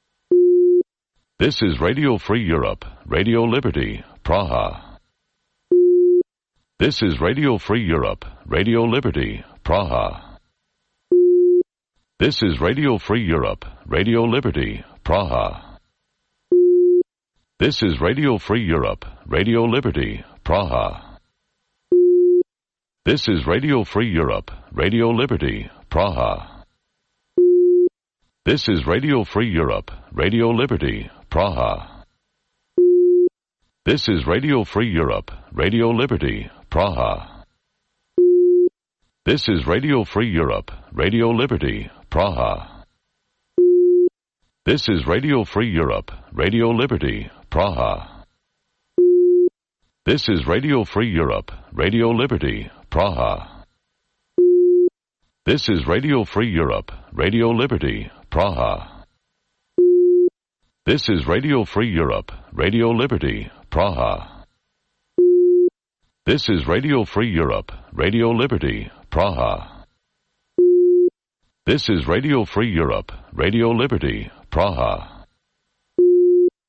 This is Radio Free Europe, Radio Liberty, Praha. This is Radio Free Europe, Radio Liberty, Praha. This is Radio Free Europe, Radio Liberty, Praha. This is Radio Free Europe, Radio Liberty, Praha. This is Radio Free Europe, Radio Liberty, Praha. This is Radio Free Europe, Radio Liberty, Praha. This is Radio Free Europe, Radio Liberty, Praha. This is Radio Free Europe, Radio Liberty, Praha. This is Radio Free Europe, Radio Liberty, Praha. This is Radio Free Europe, Radio Liberty, Praha. This is Radio Free Europe, Radio Liberty, Praha. This is Radio Free Europe, Radio Liberty, Praha. This is Radio Free Europe, Radio Liberty, Praha. This is Radio Free Europe, Radio Liberty, Praha.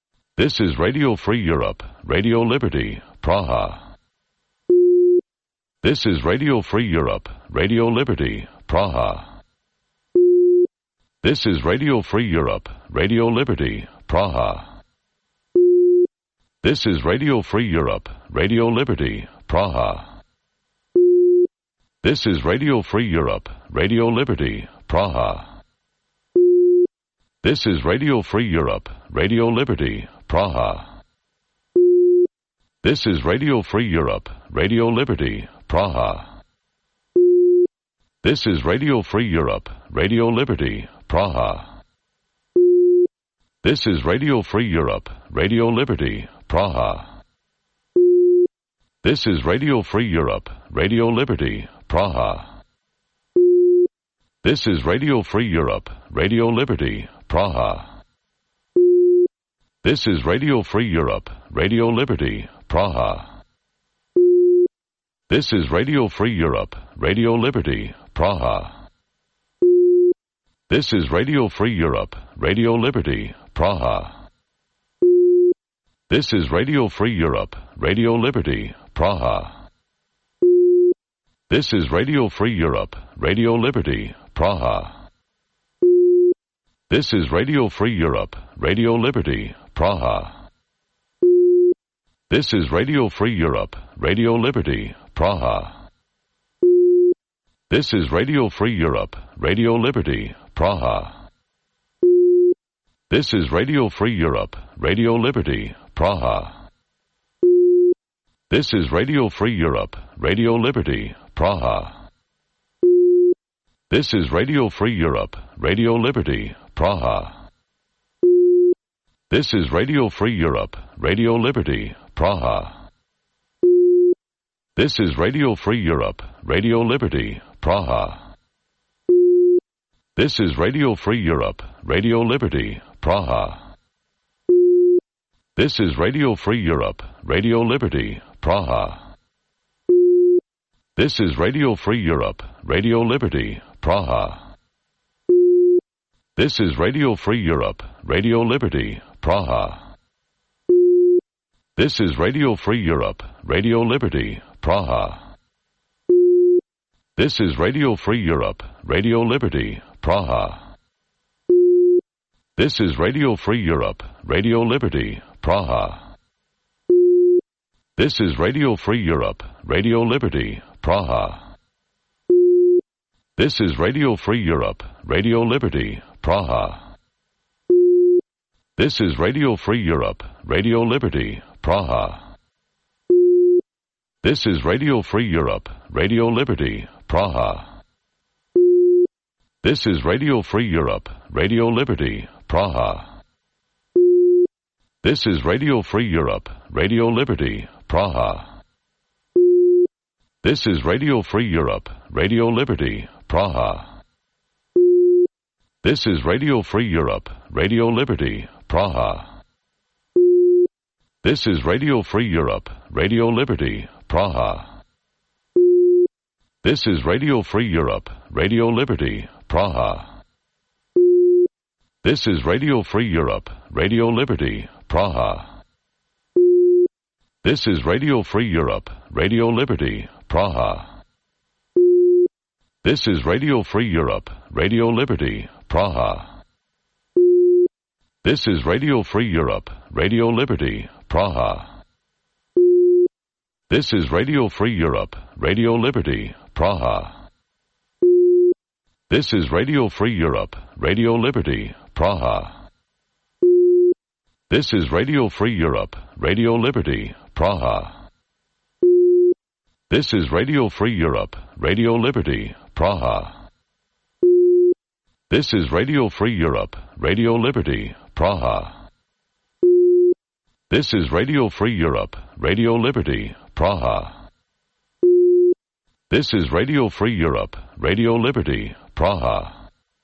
This is Radio Free Europe, Radio Liberty, Praha. This is Radio Free Europe, Radio Liberty, Praha. This is Radio Free Europe, Radio Liberty, Praha. This is Radio Free Europe, Radio Liberty, Praha. This is Radio Free Europe, Radio Liberty, Praha. This is Radio Free Europe, Radio Liberty, Praha. This is Radio Free Europe, Radio Liberty, Praha. This is Radio Free Europe, Radio Liberty, Praha. This is Radio Free Europe, Radio Liberty, Praha. This is Radio Free Europe, Radio Liberty, Praha. This is Radio Free Europe, Radio Liberty, Praha. This is Radio Free Europe, Radio Liberty, Praha. This is Radio Free Europe, Radio Liberty, Praha. This is Radio Free Europe, Radio Liberty, Praha. This is Radio Free Europe, Radio Liberty, Praha. This is Radio Free Europe, Radio Liberty, Praha. This is Radio Free Europe, Radio Liberty, Praha. This is Radio Free Europe, Radio Liberty, Praha. This is Radio Free Europe, Radio Liberty, Praha. This is Radio Free Europe, Radio Liberty, Praha. This is Radio Free Europe, Radio Liberty, Praha. This is Radio Free Europe, Radio Liberty, Praha. This is Radio Free Europe, Radio Liberty, Praha. This is Radio Free Europe, Radio Liberty, Praha. This is Radio Free Europe, Radio Liberty, Praha. This is Radio Free Europe, Radio Liberty, Praha. This is Radio Free Europe, Radio Liberty, Praha. This is Radio Free Europe, Radio Liberty, Praha. This is Radio Free Europe, Radio Liberty, Praha. This is Radio Free Europe, Radio Liberty, Praha. This is Radio Free Europe, Radio Liberty, Praha. This is Radio Free Europe, Radio Liberty, Praha. This is Radio Free Europe, Radio Liberty, Praha. This is Radio Free Europe, Radio Liberty, Praha. This is Radio Free Europe, Radio Liberty, Praha. This is Radio Free Europe, Radio Liberty, Praha. This is Radio Free Europe, Radio Liberty, Praha. This is Radio Free Europe, Radio Liberty, Praha. This is Radio Free Europe, Radio Liberty, Praha. This is Radio Free Europe, Radio Liberty, Praha. This is Radio Free Europe, Radio Liberty, Praha. This is Radio Free Europe, Radio Liberty, Praha. This is Radio Free Europe, Radio Liberty, Praha. This is Radio Free Europe, Radio Liberty, Praha. This is Radio Free Europe, Radio Liberty, Praha. This is Radio Free Europe, Radio Liberty, Praha. This is Radio Free Europe, Radio Liberty, Praha. This is Radio Free Europe, Radio Liberty, Praha. This is Radio Free Europe, Radio Liberty, Praha. This is Radio Free Europe, Radio Liberty, Praha. This is Radio Free Europe, Radio Liberty, Praha. This is Radio Free Europe, Radio Liberty, Praha.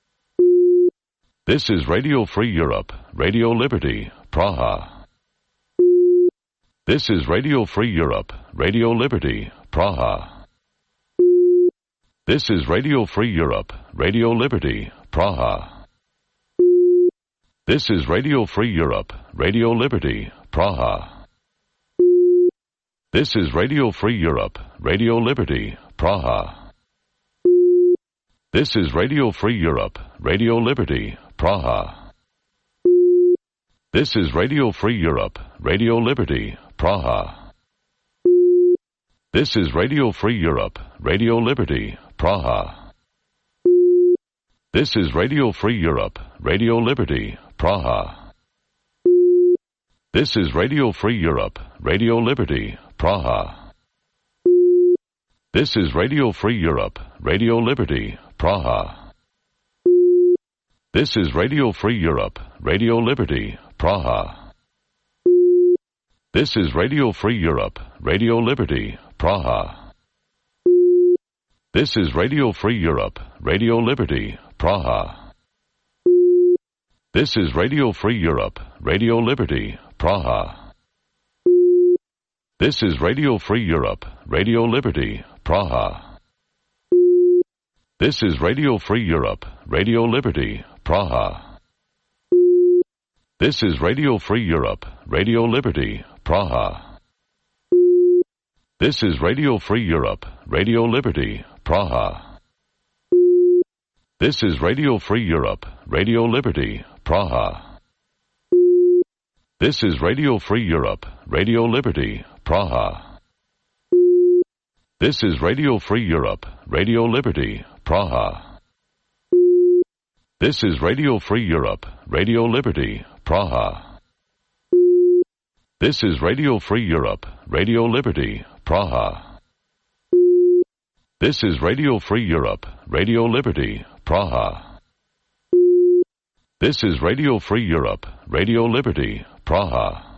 This is Radio Free Europe, Radio Liberty, Praha. This is Radio Free Europe, Radio Liberty, Praha. This is Radio Free Europe, Radio Liberty, Praha. This is Radio Free Europe, Radio Liberty, Praha. This is Radio Free Europe, Radio Liberty, Praha. This is Radio Free Europe, Radio Liberty, Praha. This is Radio Free Europe, Radio Liberty, Praha. This is Radio Free Europe, Radio Liberty, Praha. This is Radio Free Europe, Radio Liberty, Praha. This is Radio Free Europe, Radio Liberty, Praha. This is Radio Free Europe, Radio Liberty, Praha. This is Radio Free Europe, Radio Liberty, Praha. This is Radio Free Europe, Radio Liberty, Praha. This is Radio Free Europe, Radio Liberty, Praha. This is Radio Free Europe, Radio Liberty, Praha. This is Radio Free Europe, Radio Liberty, Praha. This is Radio Free Europe, Radio Liberty, Praha. This is Radio Free Europe, Radio Liberty, Praha. This is Radio Free Europe, Radio Liberty, Praha. This is Radio Free Europe, Radio Liberty, Praha. This is Radio Free Europe, Radio Liberty, Praha. This is Radio Free Europe, Radio Liberty, Praha. This is Radio Free Europe, Radio Liberty, Praha. This is Radio Free Europe, Radio Liberty, Praha. This is Radio Free Europe, Radio Liberty, Praha. This is Radio Free Europe, Radio Liberty, Praha.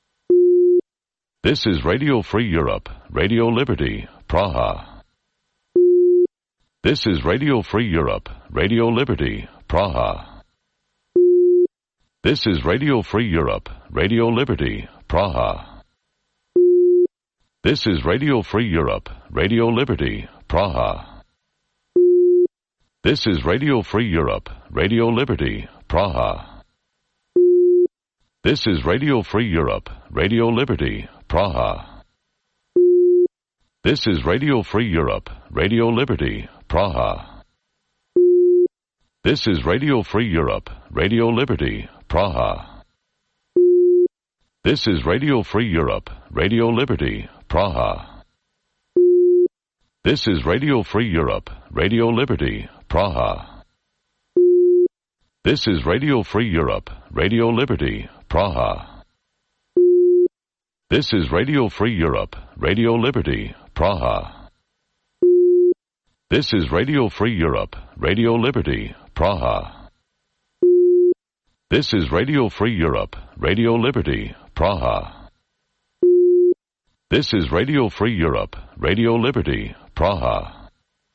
This is Radio Free Europe, Radio Liberty, Praha. This is Radio Free Europe, Radio Liberty, Praha. This is Radio Free Europe, Radio Liberty, Praha. This is Radio Free Europe, Radio Liberty, Praha. This is Radio Free Europe, Radio Liberty, Praha. This is Radio Free Europe, Radio Liberty, Praha. This is Radio Free Europe, Radio Liberty, Praha. This is Radio Free Europe, Radio Liberty, Praha. This is Radio Free Europe, Radio Liberty, Praha. This is Radio Free Europe, Radio Liberty, Praha. This is Radio Free Europe, Radio Liberty, Praha. This is Radio Free Europe, Radio Liberty, Praha. This is Radio Free Europe, Radio Liberty, Praha. This is Radio Free Europe, Radio Liberty, Praha. This is Radio Free Europe, Radio Liberty, Praha.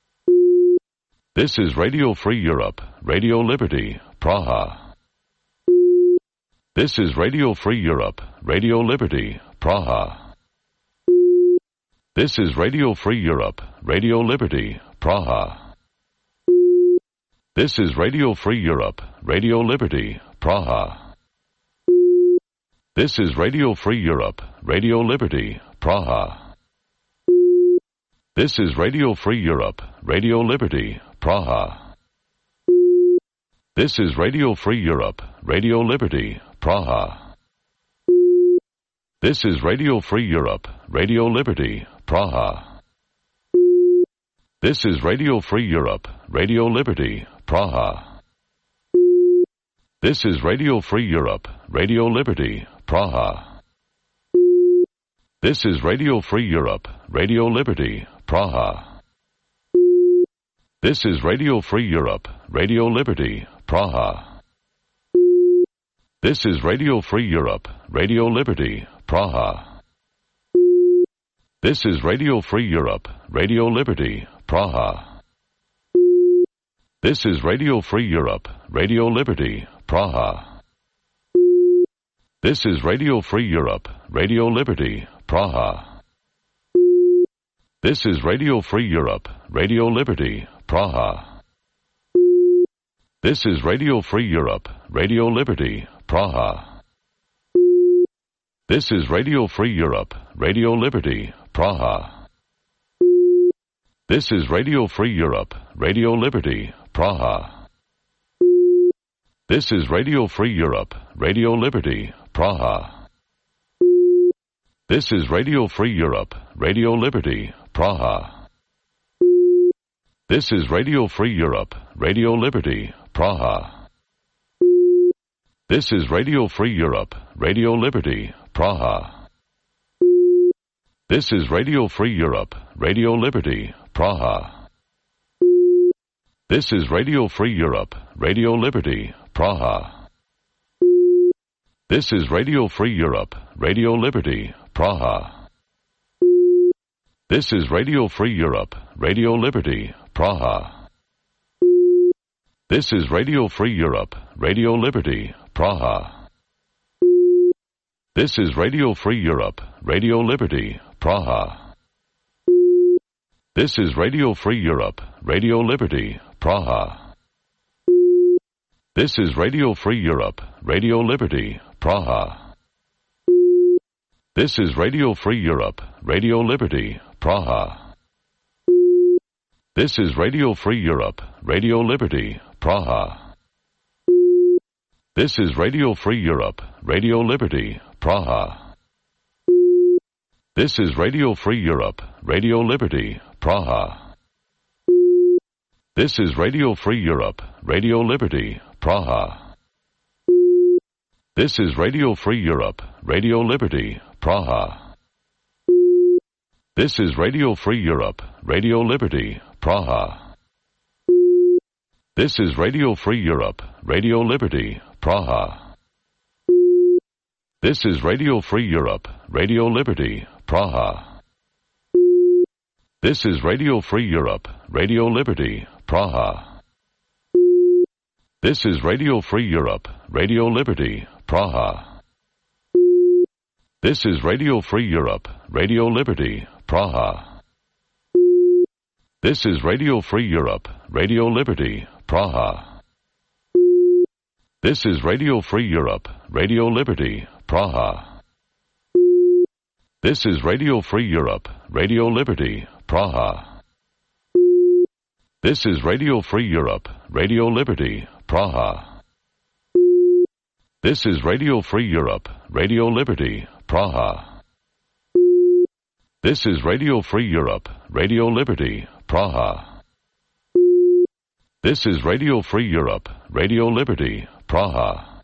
This is Radio Free Europe, Radio Liberty, Praha. This is Radio Free Europe, Radio Liberty, Praha. This is Radio Free Europe, Radio Liberty, Praha. This is Radio Free Europe, Radio Liberty, Praha. This is Radio Free Europe, Radio Liberty, Praha. This is Radio Free Europe, Radio Liberty, Praha. This is Radio Free Europe, Radio Liberty, Praha. This is Radio Free Europe, Radio Liberty, Praha. This is Radio Free Europe, Radio Liberty, Praha. This is Radio Free Europe, Radio Liberty, Praha. This is Radio Free Europe, Radio Liberty, Praha. This is Radio Free Europe, Radio Liberty, Praha. This is Radio Free Europe, Radio Liberty, Praha. This is Radio Free Europe, Radio Liberty, Praha. This is Radio Free Europe, Radio Liberty, Praha. This is Radio Free Europe, Radio Liberty, Praha. This is Radio Free Europe, Radio Liberty, Praha. This is Radio Free Europe, Radio Liberty, Praha. This is Radio Free Europe, Radio Liberty, Praha. This is Radio Free Europe, Radio Liberty, Praha. This is Radio Free Europe, Radio Liberty, Praha. This is Radio Free Europe, Radio Liberty, Praha. This is Radio Free Europe, Radio Liberty, Praha. This is Radio Free Europe, Radio Liberty, Praha. This is Radio Free Europe, Radio Liberty, Praha. This is Radio Free Europe, Radio Liberty, Praha. This is Radio Free Europe, Radio Liberty, Praha. This is Radio Free Europe, Radio Liberty, Praha. This is Radio Free Europe, Radio Liberty, Praha. This is Radio Free Europe, Radio Liberty, Praha. This is Radio Free Europe, Radio Liberty, Praha. This is Radio Free Europe, Radio Liberty, Praha. This is Radio Free Europe, Radio Liberty, Praha. This is Radio Free Europe, Radio Liberty, Praha. This is Radio Free Europe, Radio Liberty, Praha. This is Radio Free Europe, Radio Liberty, Praha. This is Radio Free Europe, Radio Liberty, Praha. This is Radio Free Europe, Radio Liberty, Praha. This is Radio Free Europe, Radio Liberty, Praha. This is Radio Free Europe, Radio Liberty, Praha. This is Radio Free Europe, Radio Liberty, Praha. This is Radio Free Europe, Radio Liberty, Praha. This is Radio Free Europe, Radio Liberty, Praha. This is Radio Free Europe, Radio Liberty, Praha. This is Radio Free Europe, Radio Liberty, Praha. This is Radio Free Europe, Radio Liberty, Praha. This is Radio Free Europe, Radio Liberty, Praha. This is Radio Free Europe, Radio Liberty, Praha. This is Radio Free Europe, Radio Liberty, Praha. This is Radio Free Europe, Radio Liberty, Praha. This is Radio Free Europe, Radio Liberty, Praha.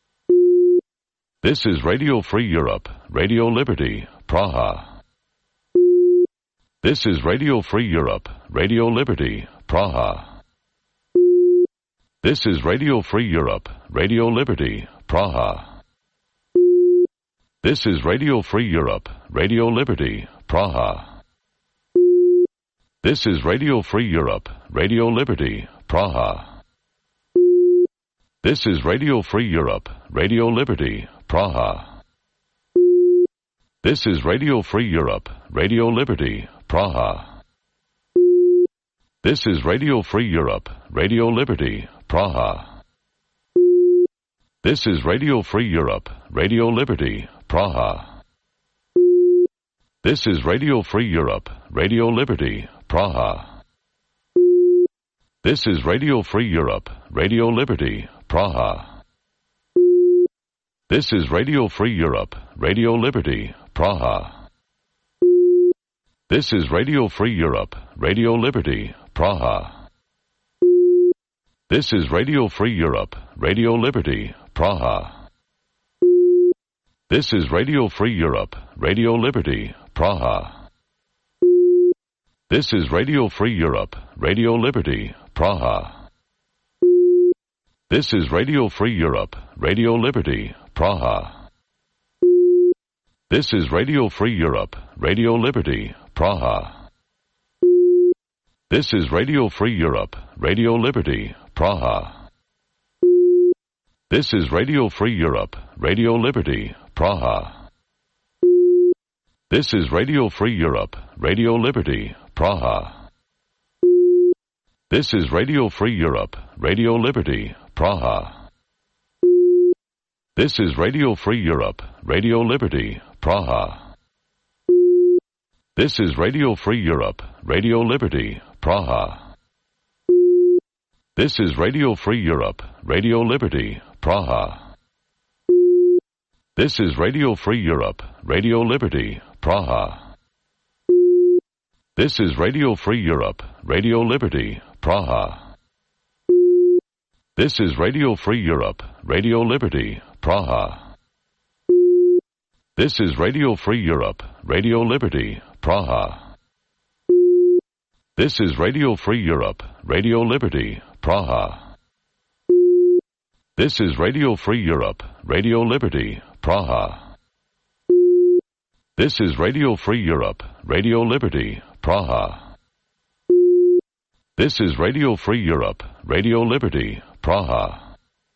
This is Radio Free Europe, Radio Liberty, Praha. This is Radio Free Europe, Radio Liberty, Praha. This is Radio Free Europe, Radio Liberty, Praha. This is Radio Free Europe, Radio Liberty, Praha. This is Radio Free Europe, Radio Liberty, Praha. This is Radio Free Europe, Radio Liberty, Praha. This is Radio Free Europe, Radio Liberty, Praha. This is Radio Free Europe, Radio Liberty, Praha. This is Radio Free Europe, Radio Liberty, Praha. This is Radio Free Europe, Radio Liberty, Praha. This is Radio Free Europe, Radio Liberty, Praha. This is Radio Free Europe, Radio Liberty, Praha. This is Radio Free Europe, Radio Liberty, Praha. This is Radio Free Europe, Radio Liberty, Praha. This is Radio Free Europe, Radio Liberty, Praha. This is Radio Free Europe, Radio Liberty, Praha. This is Radio Free Europe, Radio Liberty, Praha. This is Radio Free Europe, Radio Liberty, Praha. This is Radio Free Europe, Radio Liberty, Praha. This is Radio Free Europe, Radio Liberty, Praha. This is Radio Free Europe, Radio Liberty, Praha. This is Radio Free Europe, Radio Liberty, Praha. This is Radio Free Europe, Radio Liberty, Praha. This is Radio Free Europe, Radio Liberty, Praha. This is Radio Free Europe, Radio Liberty, Praha. This is Radio Free Europe, Radio Liberty, Praha. This is Radio Free Europe, Radio Liberty, Praha. This is Radio Free Europe, Radio Liberty, Praha. This is Radio Free Europe, Radio Liberty, Praha. This is Radio Free Europe, Radio Liberty, Praha. This is Radio Free Europe, Radio Liberty, Praha. This is Radio Free Europe, Radio Liberty, Praha. This is Radio Free Europe, Radio Liberty, Praha.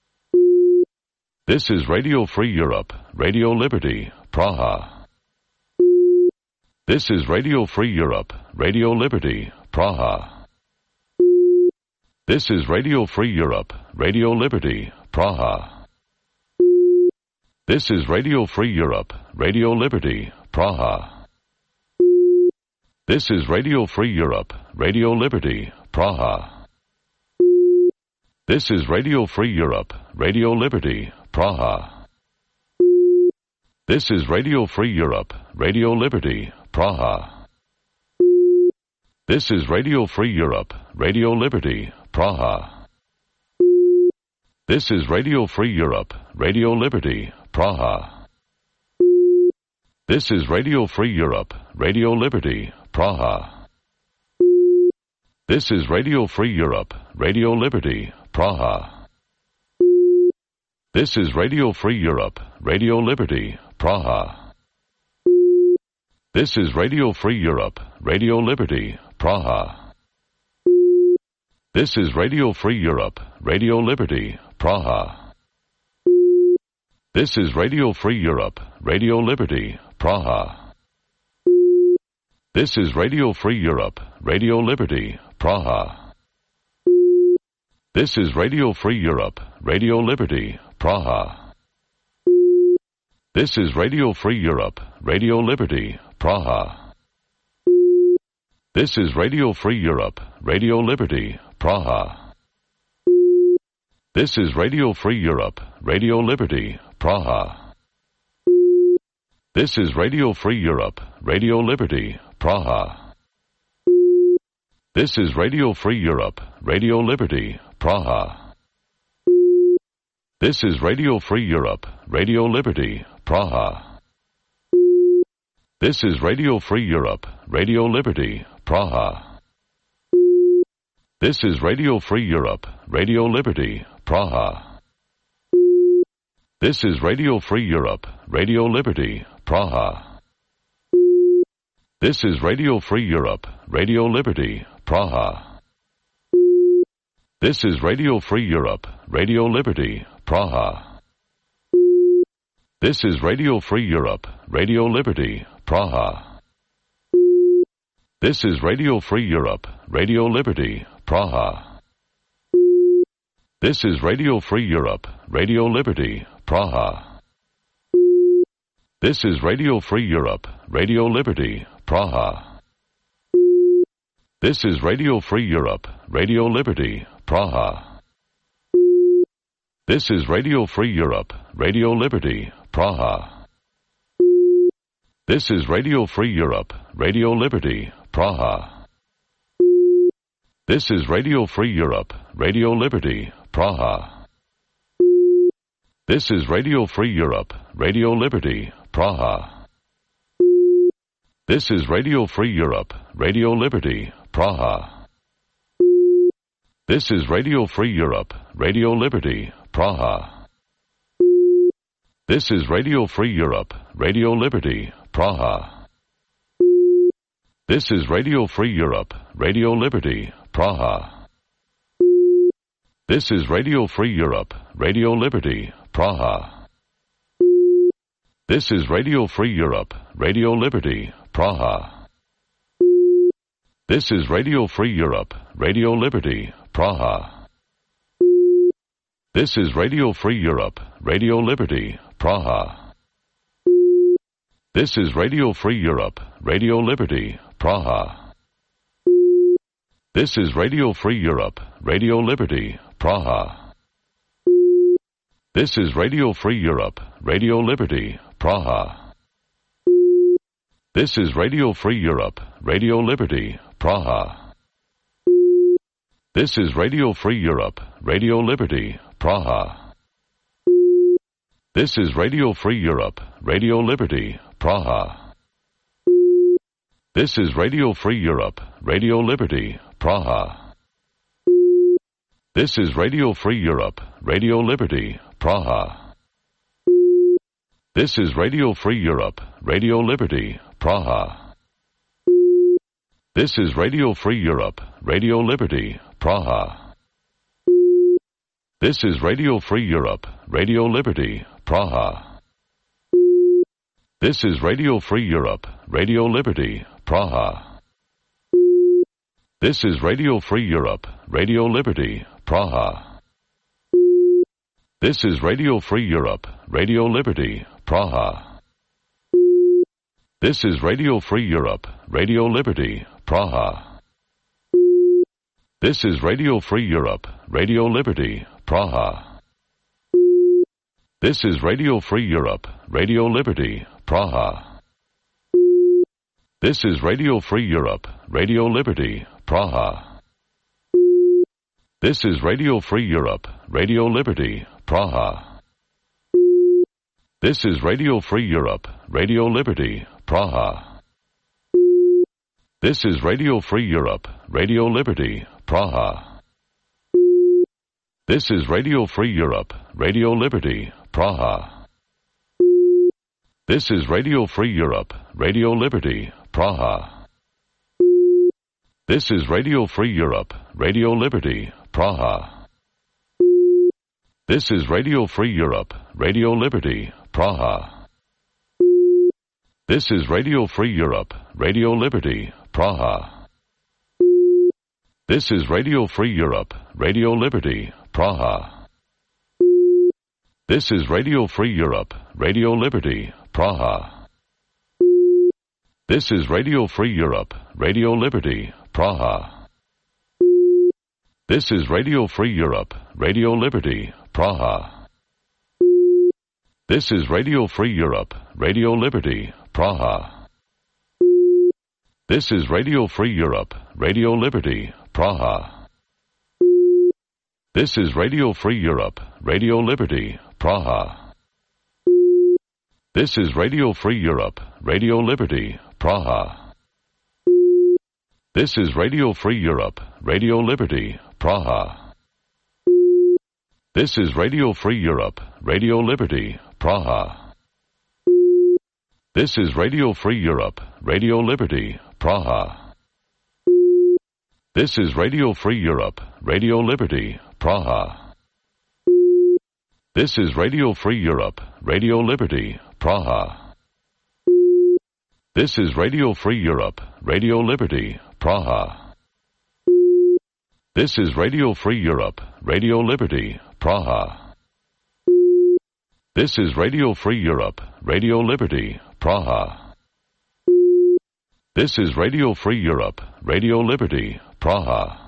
This is Radio Free Europe, Radio Liberty, Praha. This is Radio Free Europe, Radio Liberty, Praha. This is Radio Free Europe, Radio Liberty, Praha. This is Radio Free Europe, Radio Liberty, Praha. This is Radio Free Europe, Radio Liberty, Praha. This is Radio Free Europe, Radio Liberty, Praha. This is Radio Free Europe, Radio Liberty, Praha. This is Radio Free Europe, Radio Liberty, Praha. This is Radio Free Europe, Radio Liberty, Praha. This is Radio Free Europe, Radio Liberty, Praha. This is Radio Free Europe, Radio Liberty, Praha. This is Radio Free Europe, Radio Liberty, Praha. This is Radio Free Europe, Radio Liberty, Praha. This is Radio Free Europe, Radio Liberty, Praha. This is Radio Free Europe, Radio Liberty, Praha. This is Radio Free Europe, Radio Liberty, Praha. This is Radio Free Europe, Radio Liberty, Praha. This is Radio Free Europe, Radio Liberty, Praha. This is Radio Free Europe, Radio Liberty, Praha. This is Radio Free Europe, Radio Liberty, Praha. This is Radio Free Europe, Radio Liberty, Praha. This is Radio Free Europe, Radio Liberty, Praha. This is Radio Free Europe, Radio Liberty, Praha. This is Radio Free Europe, Radio Liberty, Praha. This is Radio Free Europe, Radio Liberty, Praha. This is Radio Free Europe, Radio Liberty, Praha. This is Radio Free Europe, Radio Liberty, Praha. This is Radio Free Europe, Radio Liberty, Praha. This is Radio Free Europe, Radio Liberty, Praha. This is Radio Free Europe, Radio Liberty, Praha. This is Radio Free Europe, Radio Liberty, Praha. This is Radio Free Europe, Radio Liberty, Praha. This is Radio Free Europe, Radio Liberty, Praha. This is Radio Free Europe, Radio Liberty, Praha. This is Radio Free Europe, Radio Liberty, Praha. This is Radio Free Europe, Radio Liberty, Praha. This is Radio Free Europe, Radio Liberty, Praha. This is Radio Free Europe, Radio Liberty, Praha. This is Radio Free Europe, Radio Liberty, Praha. This is Radio Free Europe, Radio Liberty, Praha. This is Radio Free Europe, Radio Liberty, Praha. This is Radio Free Europe, Radio Liberty, Praha. This is Radio Free Europe, Radio Liberty, Praha. This is Radio Free Europe, Radio Liberty, Praha. This is Radio Free Europe, Radio Liberty, Praha. This is Radio Free Europe, Radio Liberty, Praha. This is Radio Free Europe, Radio Liberty, Praha. This is Radio Free Europe, Radio Liberty, Praha. This is Radio Free Europe, Radio Liberty, Praha. This is Radio Free Europe, Radio Liberty, Praha. This is Radio Free Europe, Radio Liberty, Praha. This is Radio Free Europe, Radio Liberty, Praha. This is Radio Free Europe, Radio Liberty, Praha. This is Radio Free Europe, Radio Liberty, Praha. This is Radio Free Europe, Radio Liberty, Praha. This is Radio Free Europe, Radio Liberty, Praha. This is Radio Free Europe, Radio Liberty, Praha. This is Radio Free Europe, Radio Liberty, Praha. This is Radio Free Europe, Radio Liberty, Praha. This is Radio Free Europe, Radio Liberty, Praha. This is Radio Free Europe, Radio Liberty, Praha. This is Radio Free Europe, Radio Liberty, Praha. This is Radio Free Europe, Radio Liberty, Praha. This is Radio Free Europe, Radio Liberty, Praha. This is Radio Free Europe, Radio Liberty, Praha. This is Radio Free Europe, Radio Liberty, Praha. This is Radio Free Europe, Radio Liberty, Praha. This is Radio Free Europe, Radio Liberty, Praha. This is Radio Free Europe, Radio Liberty, Praha. This is Radio Free Europe, Radio Liberty, Praha. This is Radio Free Europe, Radio Liberty, Praha. This is Radio Free Europe, Radio Liberty, Praha. This is Radio Free Europe, Radio Liberty, Praha. This is Radio Free Europe, Radio Liberty, Praha. This is Radio Free Europe, Radio Liberty, Praha. This is Radio Free Europe, Radio Liberty, Praha. This is Radio Free Europe, Radio Liberty, Praha. This is Radio Free Europe, Radio Liberty, Praha. This is Radio Free Europe, Radio Liberty, Praha. This is Radio Free Europe, Radio Liberty, Praha. This is Radio Free Europe, Radio Liberty, Praha. This is Radio Free Europe, Radio Liberty, Praha. This is Radio Free Europe, Radio Liberty, Praha. This is Radio Free Europe, Radio Liberty, Praha. This is Radio Free Europe, Radio Liberty, Praha. This is Radio Free Europe, Radio Liberty, Praha. This is Radio Free Europe, Radio Liberty, Praha. This is Radio Free Europe, Radio Liberty, Praha.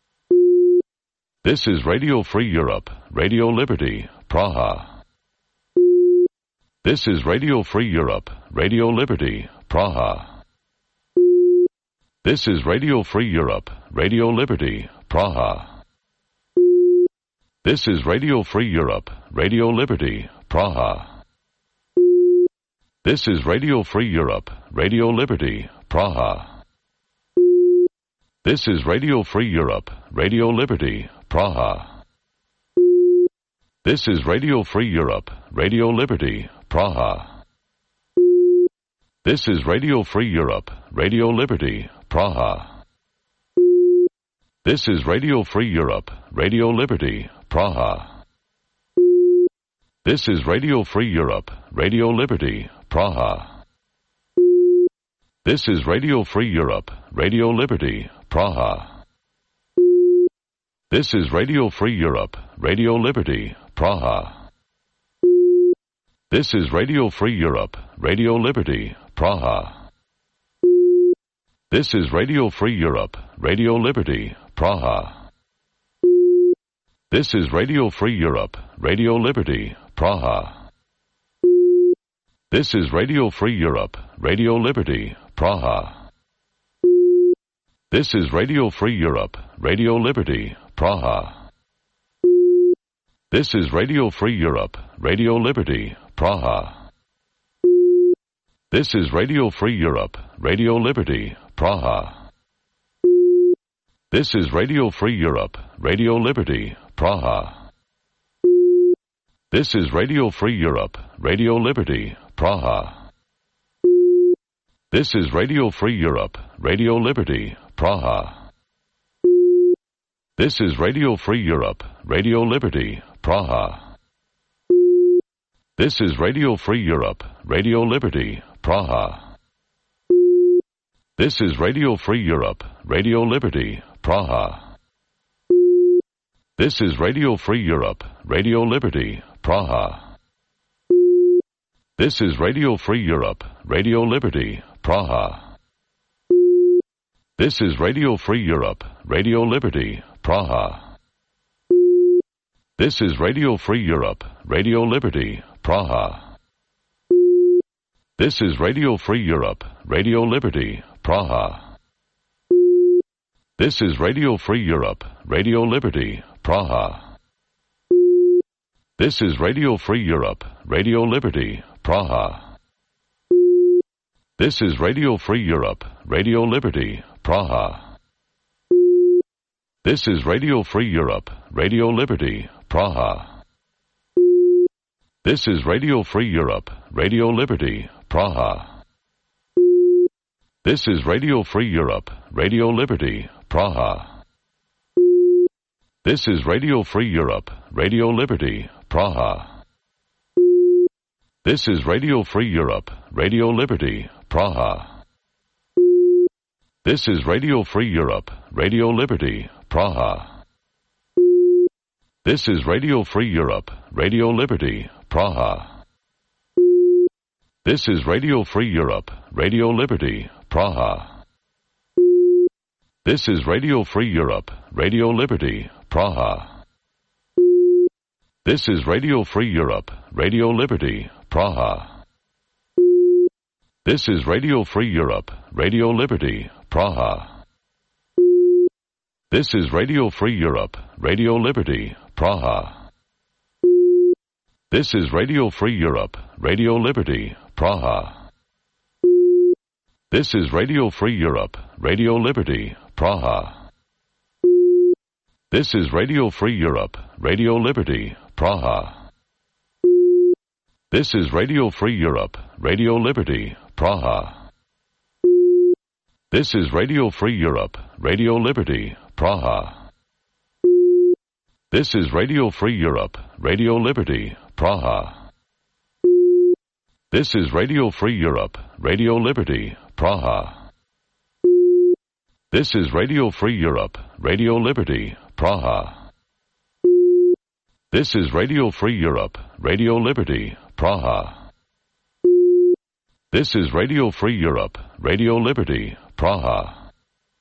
This is Radio Free Europe, Radio Liberty, Praha. This is Radio Free Europe, Radio Liberty, Praha. This is Radio Free Europe, Radio Liberty, Praha. This is Radio Free Europe, Radio Liberty, Praha. This is Radio Free Europe, Radio Liberty, Praha. This is Radio Free Europe, Radio Liberty, Praha. This is Radio Free Europe, Radio Liberty, Praha. This is Radio Free Europe, Radio Liberty, Praha. This is Radio Free Europe, Radio Liberty, Praha. This is Radio Free Europe, Radio Liberty, Praha. This is Radio Free Europe, Radio Liberty, Praha. This is Radio Free Europe, Radio Liberty, Praha. This is Radio Free Europe, Radio Liberty, Praha. This is Radio Free Europe, Radio Liberty, Praha. This is Radio Free Europe, Radio Liberty, Praha. This is Radio Free Europe, Radio Liberty, Praha. This is Radio Free Europe, Radio Liberty, Praha. This is Radio Free Europe, Radio Liberty, Praha. This is Radio Free Europe, Radio Liberty, Praha. This is Radio Free Europe, Radio Liberty, Praha. This is Radio Free Europe, Radio Liberty, Praha. This is Radio Free Europe, Radio Liberty, Praha. This is Radio Free Europe, Radio Liberty, Praha. This is Radio Free Europe, Radio Liberty, Praha. This is Radio Free Europe, Radio Liberty, Praha. This is Radio Free Europe, Radio Liberty, Praha. This is Radio Free Europe, Radio Liberty, Praha. This is Radio Free Europe, Radio Liberty, Praha. This is Radio Free Europe, Radio Liberty, Praha. This is Radio Free Europe, Radio Liberty, Praha. This is Radio Free Europe, Radio Liberty, Praha. This is Radio Free Europe, Radio Liberty, Praha. This is Radio Free Europe, Radio Liberty, Praha. This is Radio Free Europe, Radio Liberty, Praha. This is Radio Free Europe, Radio Liberty, Praha. This is Radio Free Europe, Radio Liberty, Praha. This is Radio Free Europe, Radio Liberty, Praha. This is Radio Free Europe, Radio Liberty, Praha. This is Radio Free Europe, Radio Liberty, Praha. This is Radio Free Europe, Radio Liberty, Praha. This is Radio Free Europe, Radio Liberty, Praha. This is Radio Free Europe, Radio Liberty, Praha. This is Radio Free Europe, Radio Liberty, Praha. This is Radio Free Europe, Radio Liberty, Praha. This is Radio Free Europe, Radio Liberty, Praha. This is Radio Free Europe, Radio Liberty, Praha. This is Radio Free Europe, Radio Liberty, Praha. This is Radio Free Europe, Radio Liberty, Praha. This is Radio Free Europe, Radio Liberty, Praha. This is Radio Free Europe, Radio Liberty, Praha. This is Radio Free Europe, Radio Liberty, Praha. This is Radio Free Europe, Radio Liberty, Praha. This is Radio Free Europe, Radio Liberty, Praha. This is Radio Free Europe, Radio Liberty, Praha. This is Radio Free Europe, Radio Liberty, Praha.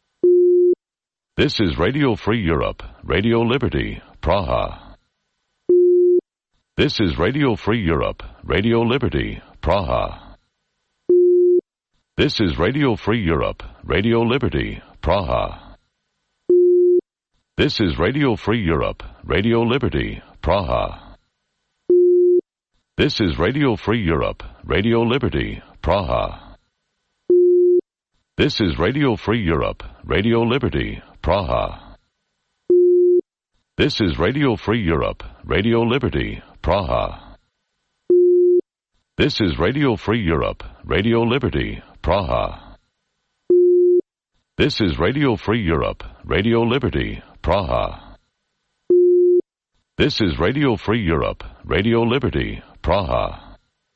This is Radio Free Europe, Radio Liberty, Praha. This is Radio Free Europe, Radio Liberty, Praha. This is Radio Free Europe, Radio Liberty, Praha. This is Radio Free Europe, Radio Liberty, Praha. This is Radio Free Europe, Radio Liberty, Praha. This is Radio Free Europe, Radio Liberty, Praha. This is Radio Free Europe, Radio Liberty, Praha. This is Radio Free Europe, Radio Liberty, Praha. This is Radio Free Europe, Radio Liberty, Praha. This is Radio Free Europe, Radio Liberty, Praha.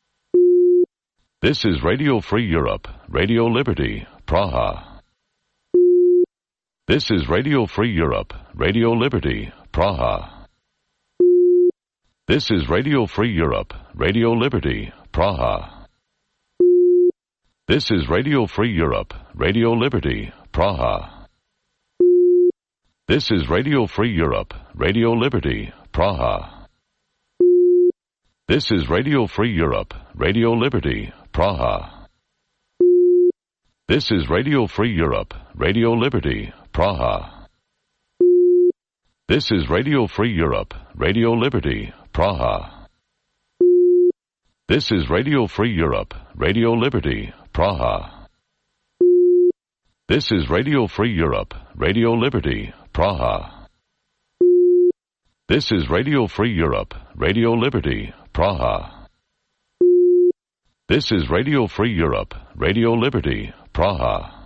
This is Radio Free Europe, Radio Liberty, Praha. This is Radio Free Europe, Radio Liberty, Praha. This is Radio Free Europe, Radio Liberty, Praha. This is Radio Free Europe, Radio Liberty, Praha. This is Radio Free Europe, Radio Liberty, Praha. This is Radio Free Europe, Radio Liberty, Praha. This is Radio Free Europe, Radio Liberty, Praha. This is Radio Free Europe, Radio Liberty, Praha. This is Radio Free Europe, Radio Liberty, Praha. This is Radio Free Europe, Radio Liberty, Praha. This is Radio Free Europe, Radio Liberty, Praha. This is Radio Free Europe, Radio Liberty, Praha.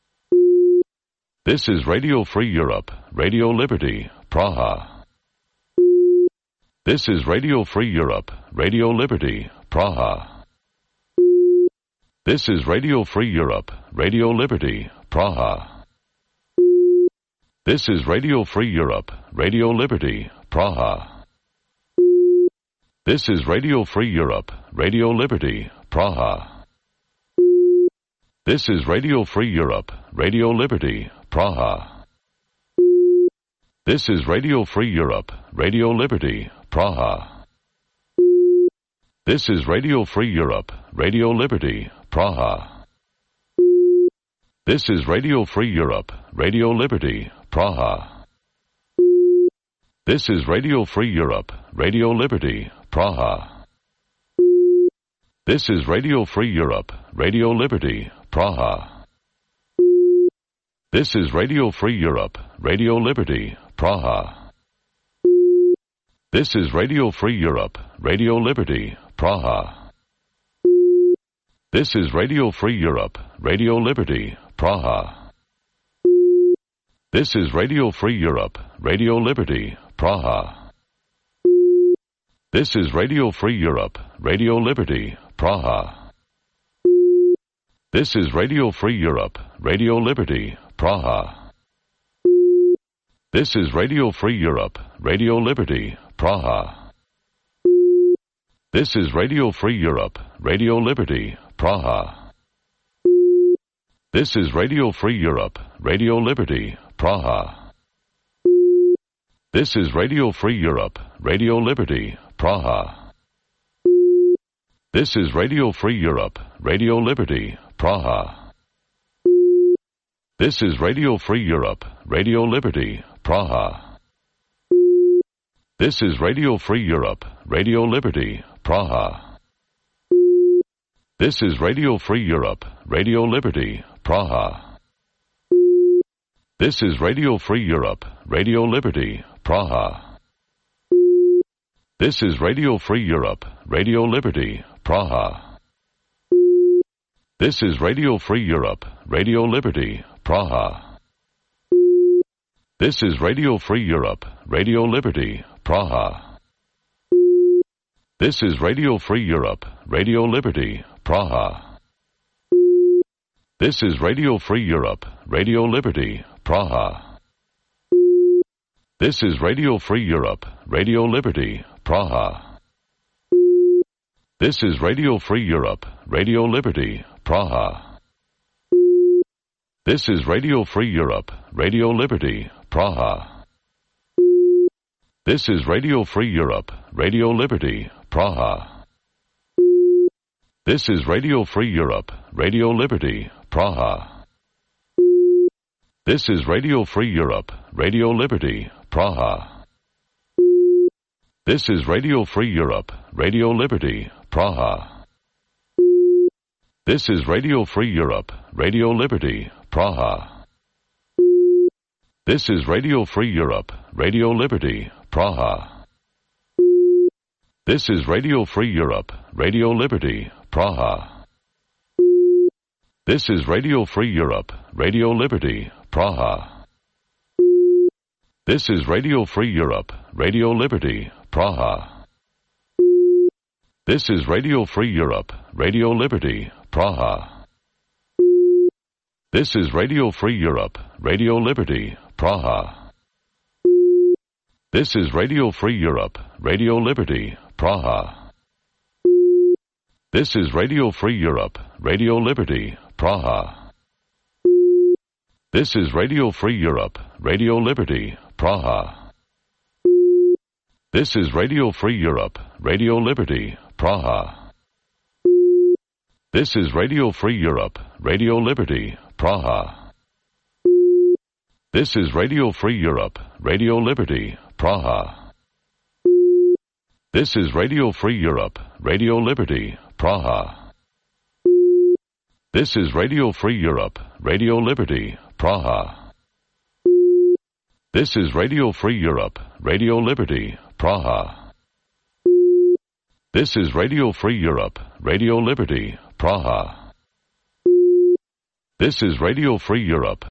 This is Radio Free Europe, Radio Liberty, Praha. This is Radio Free Europe, Radio Liberty, Praha. This is Radio Free Europe, Radio Liberty, Praha. This is Radio Free Europe, Radio Liberty, Praha. This is Radio Free Europe, Radio Liberty, Praha. This is Radio Free Europe, Radio Liberty, Praha. This is Radio Free Europe, Radio Liberty, Praha. This is Radio Free Europe, Radio Liberty, Praha. This is Radio Free Europe, Radio Liberty, Praha. This is Radio Free Europe, Radio Liberty, Praha. This is Radio Free Europe, Radio Liberty, Praha. This is Radio Free Europe, Radio Liberty, Praha. This is Radio Free Europe, Radio Liberty, Praha. This is Radio Free Europe, Radio Liberty, Praha. This is Radio Free Europe, Radio Liberty, Praha. This is Radio Free Europe, Radio Liberty, Praha. This is Radio Free Europe, Radio Liberty, Praha. This is Radio Free Europe, Radio Liberty, Praha. This is Radio Free Europe, Radio Liberty, Praha. This is Radio Free Europe, Radio Liberty, Praha. This is Radio Free Europe, Radio Liberty, Praha. This is Radio Free Europe, Radio Liberty, Praha. This is Radio Free Europe, Radio Liberty, Praha. This is Radio Free Europe, Radio Liberty, Praha. This is Radio Free Europe, Radio Liberty, Praha. This is Radio Free Europe, Radio Liberty, Praha. This is Radio Free Europe, Radio Liberty, Praha. This is Radio Free Europe, Radio Liberty, Praha. This is Radio Free Europe, Radio Liberty, Praha. This is Radio Free Europe, Radio Liberty, Praha. This is Radio Free Europe, Radio Liberty, Praha. This is Radio Free Europe, Radio Liberty, Praha. This is Radio Free Europe, Radio Liberty, Praha. This is Radio Free Europe, Radio Liberty, Praha. This is Radio Free Europe, Radio Liberty, Praha. This is Radio Free Europe, Radio Liberty, Praha. This is Radio Free Europe, Radio Liberty, Praha. This is Radio Free Europe, Radio Liberty, Praha. This is Radio Free Europe, Radio Liberty, Praha. This is Radio Free Europe, Radio Liberty, Praha. This is Radio Free Europe, Radio Liberty, Praha. This is Radio Free Europe, Radio Liberty, Praha. This is Radio Free Europe, Radio Liberty, Praha. This is Radio Free Europe, Radio Liberty, Praha. This is Radio Free Europe, Radio Liberty, Praha. This is Radio Free Europe, Radio Liberty, Praha. This is Radio Free Europe, Radio Liberty, Praha. This is Radio Free Europe, Radio Liberty, Praha. This is Radio Free Europe, Radio Liberty, Praha. This is Radio Free Europe, Radio Liberty, Praha. This is Radio Free Europe, Radio Liberty, Praha. This is Radio Free Europe, Radio Liberty, Praha. This is Radio Free Europe, Radio Liberty, Praha. This is Radio Free Europe, Radio Liberty, Praha. This is Radio Free Europe, Radio Liberty, Praha. This is Radio Free Europe,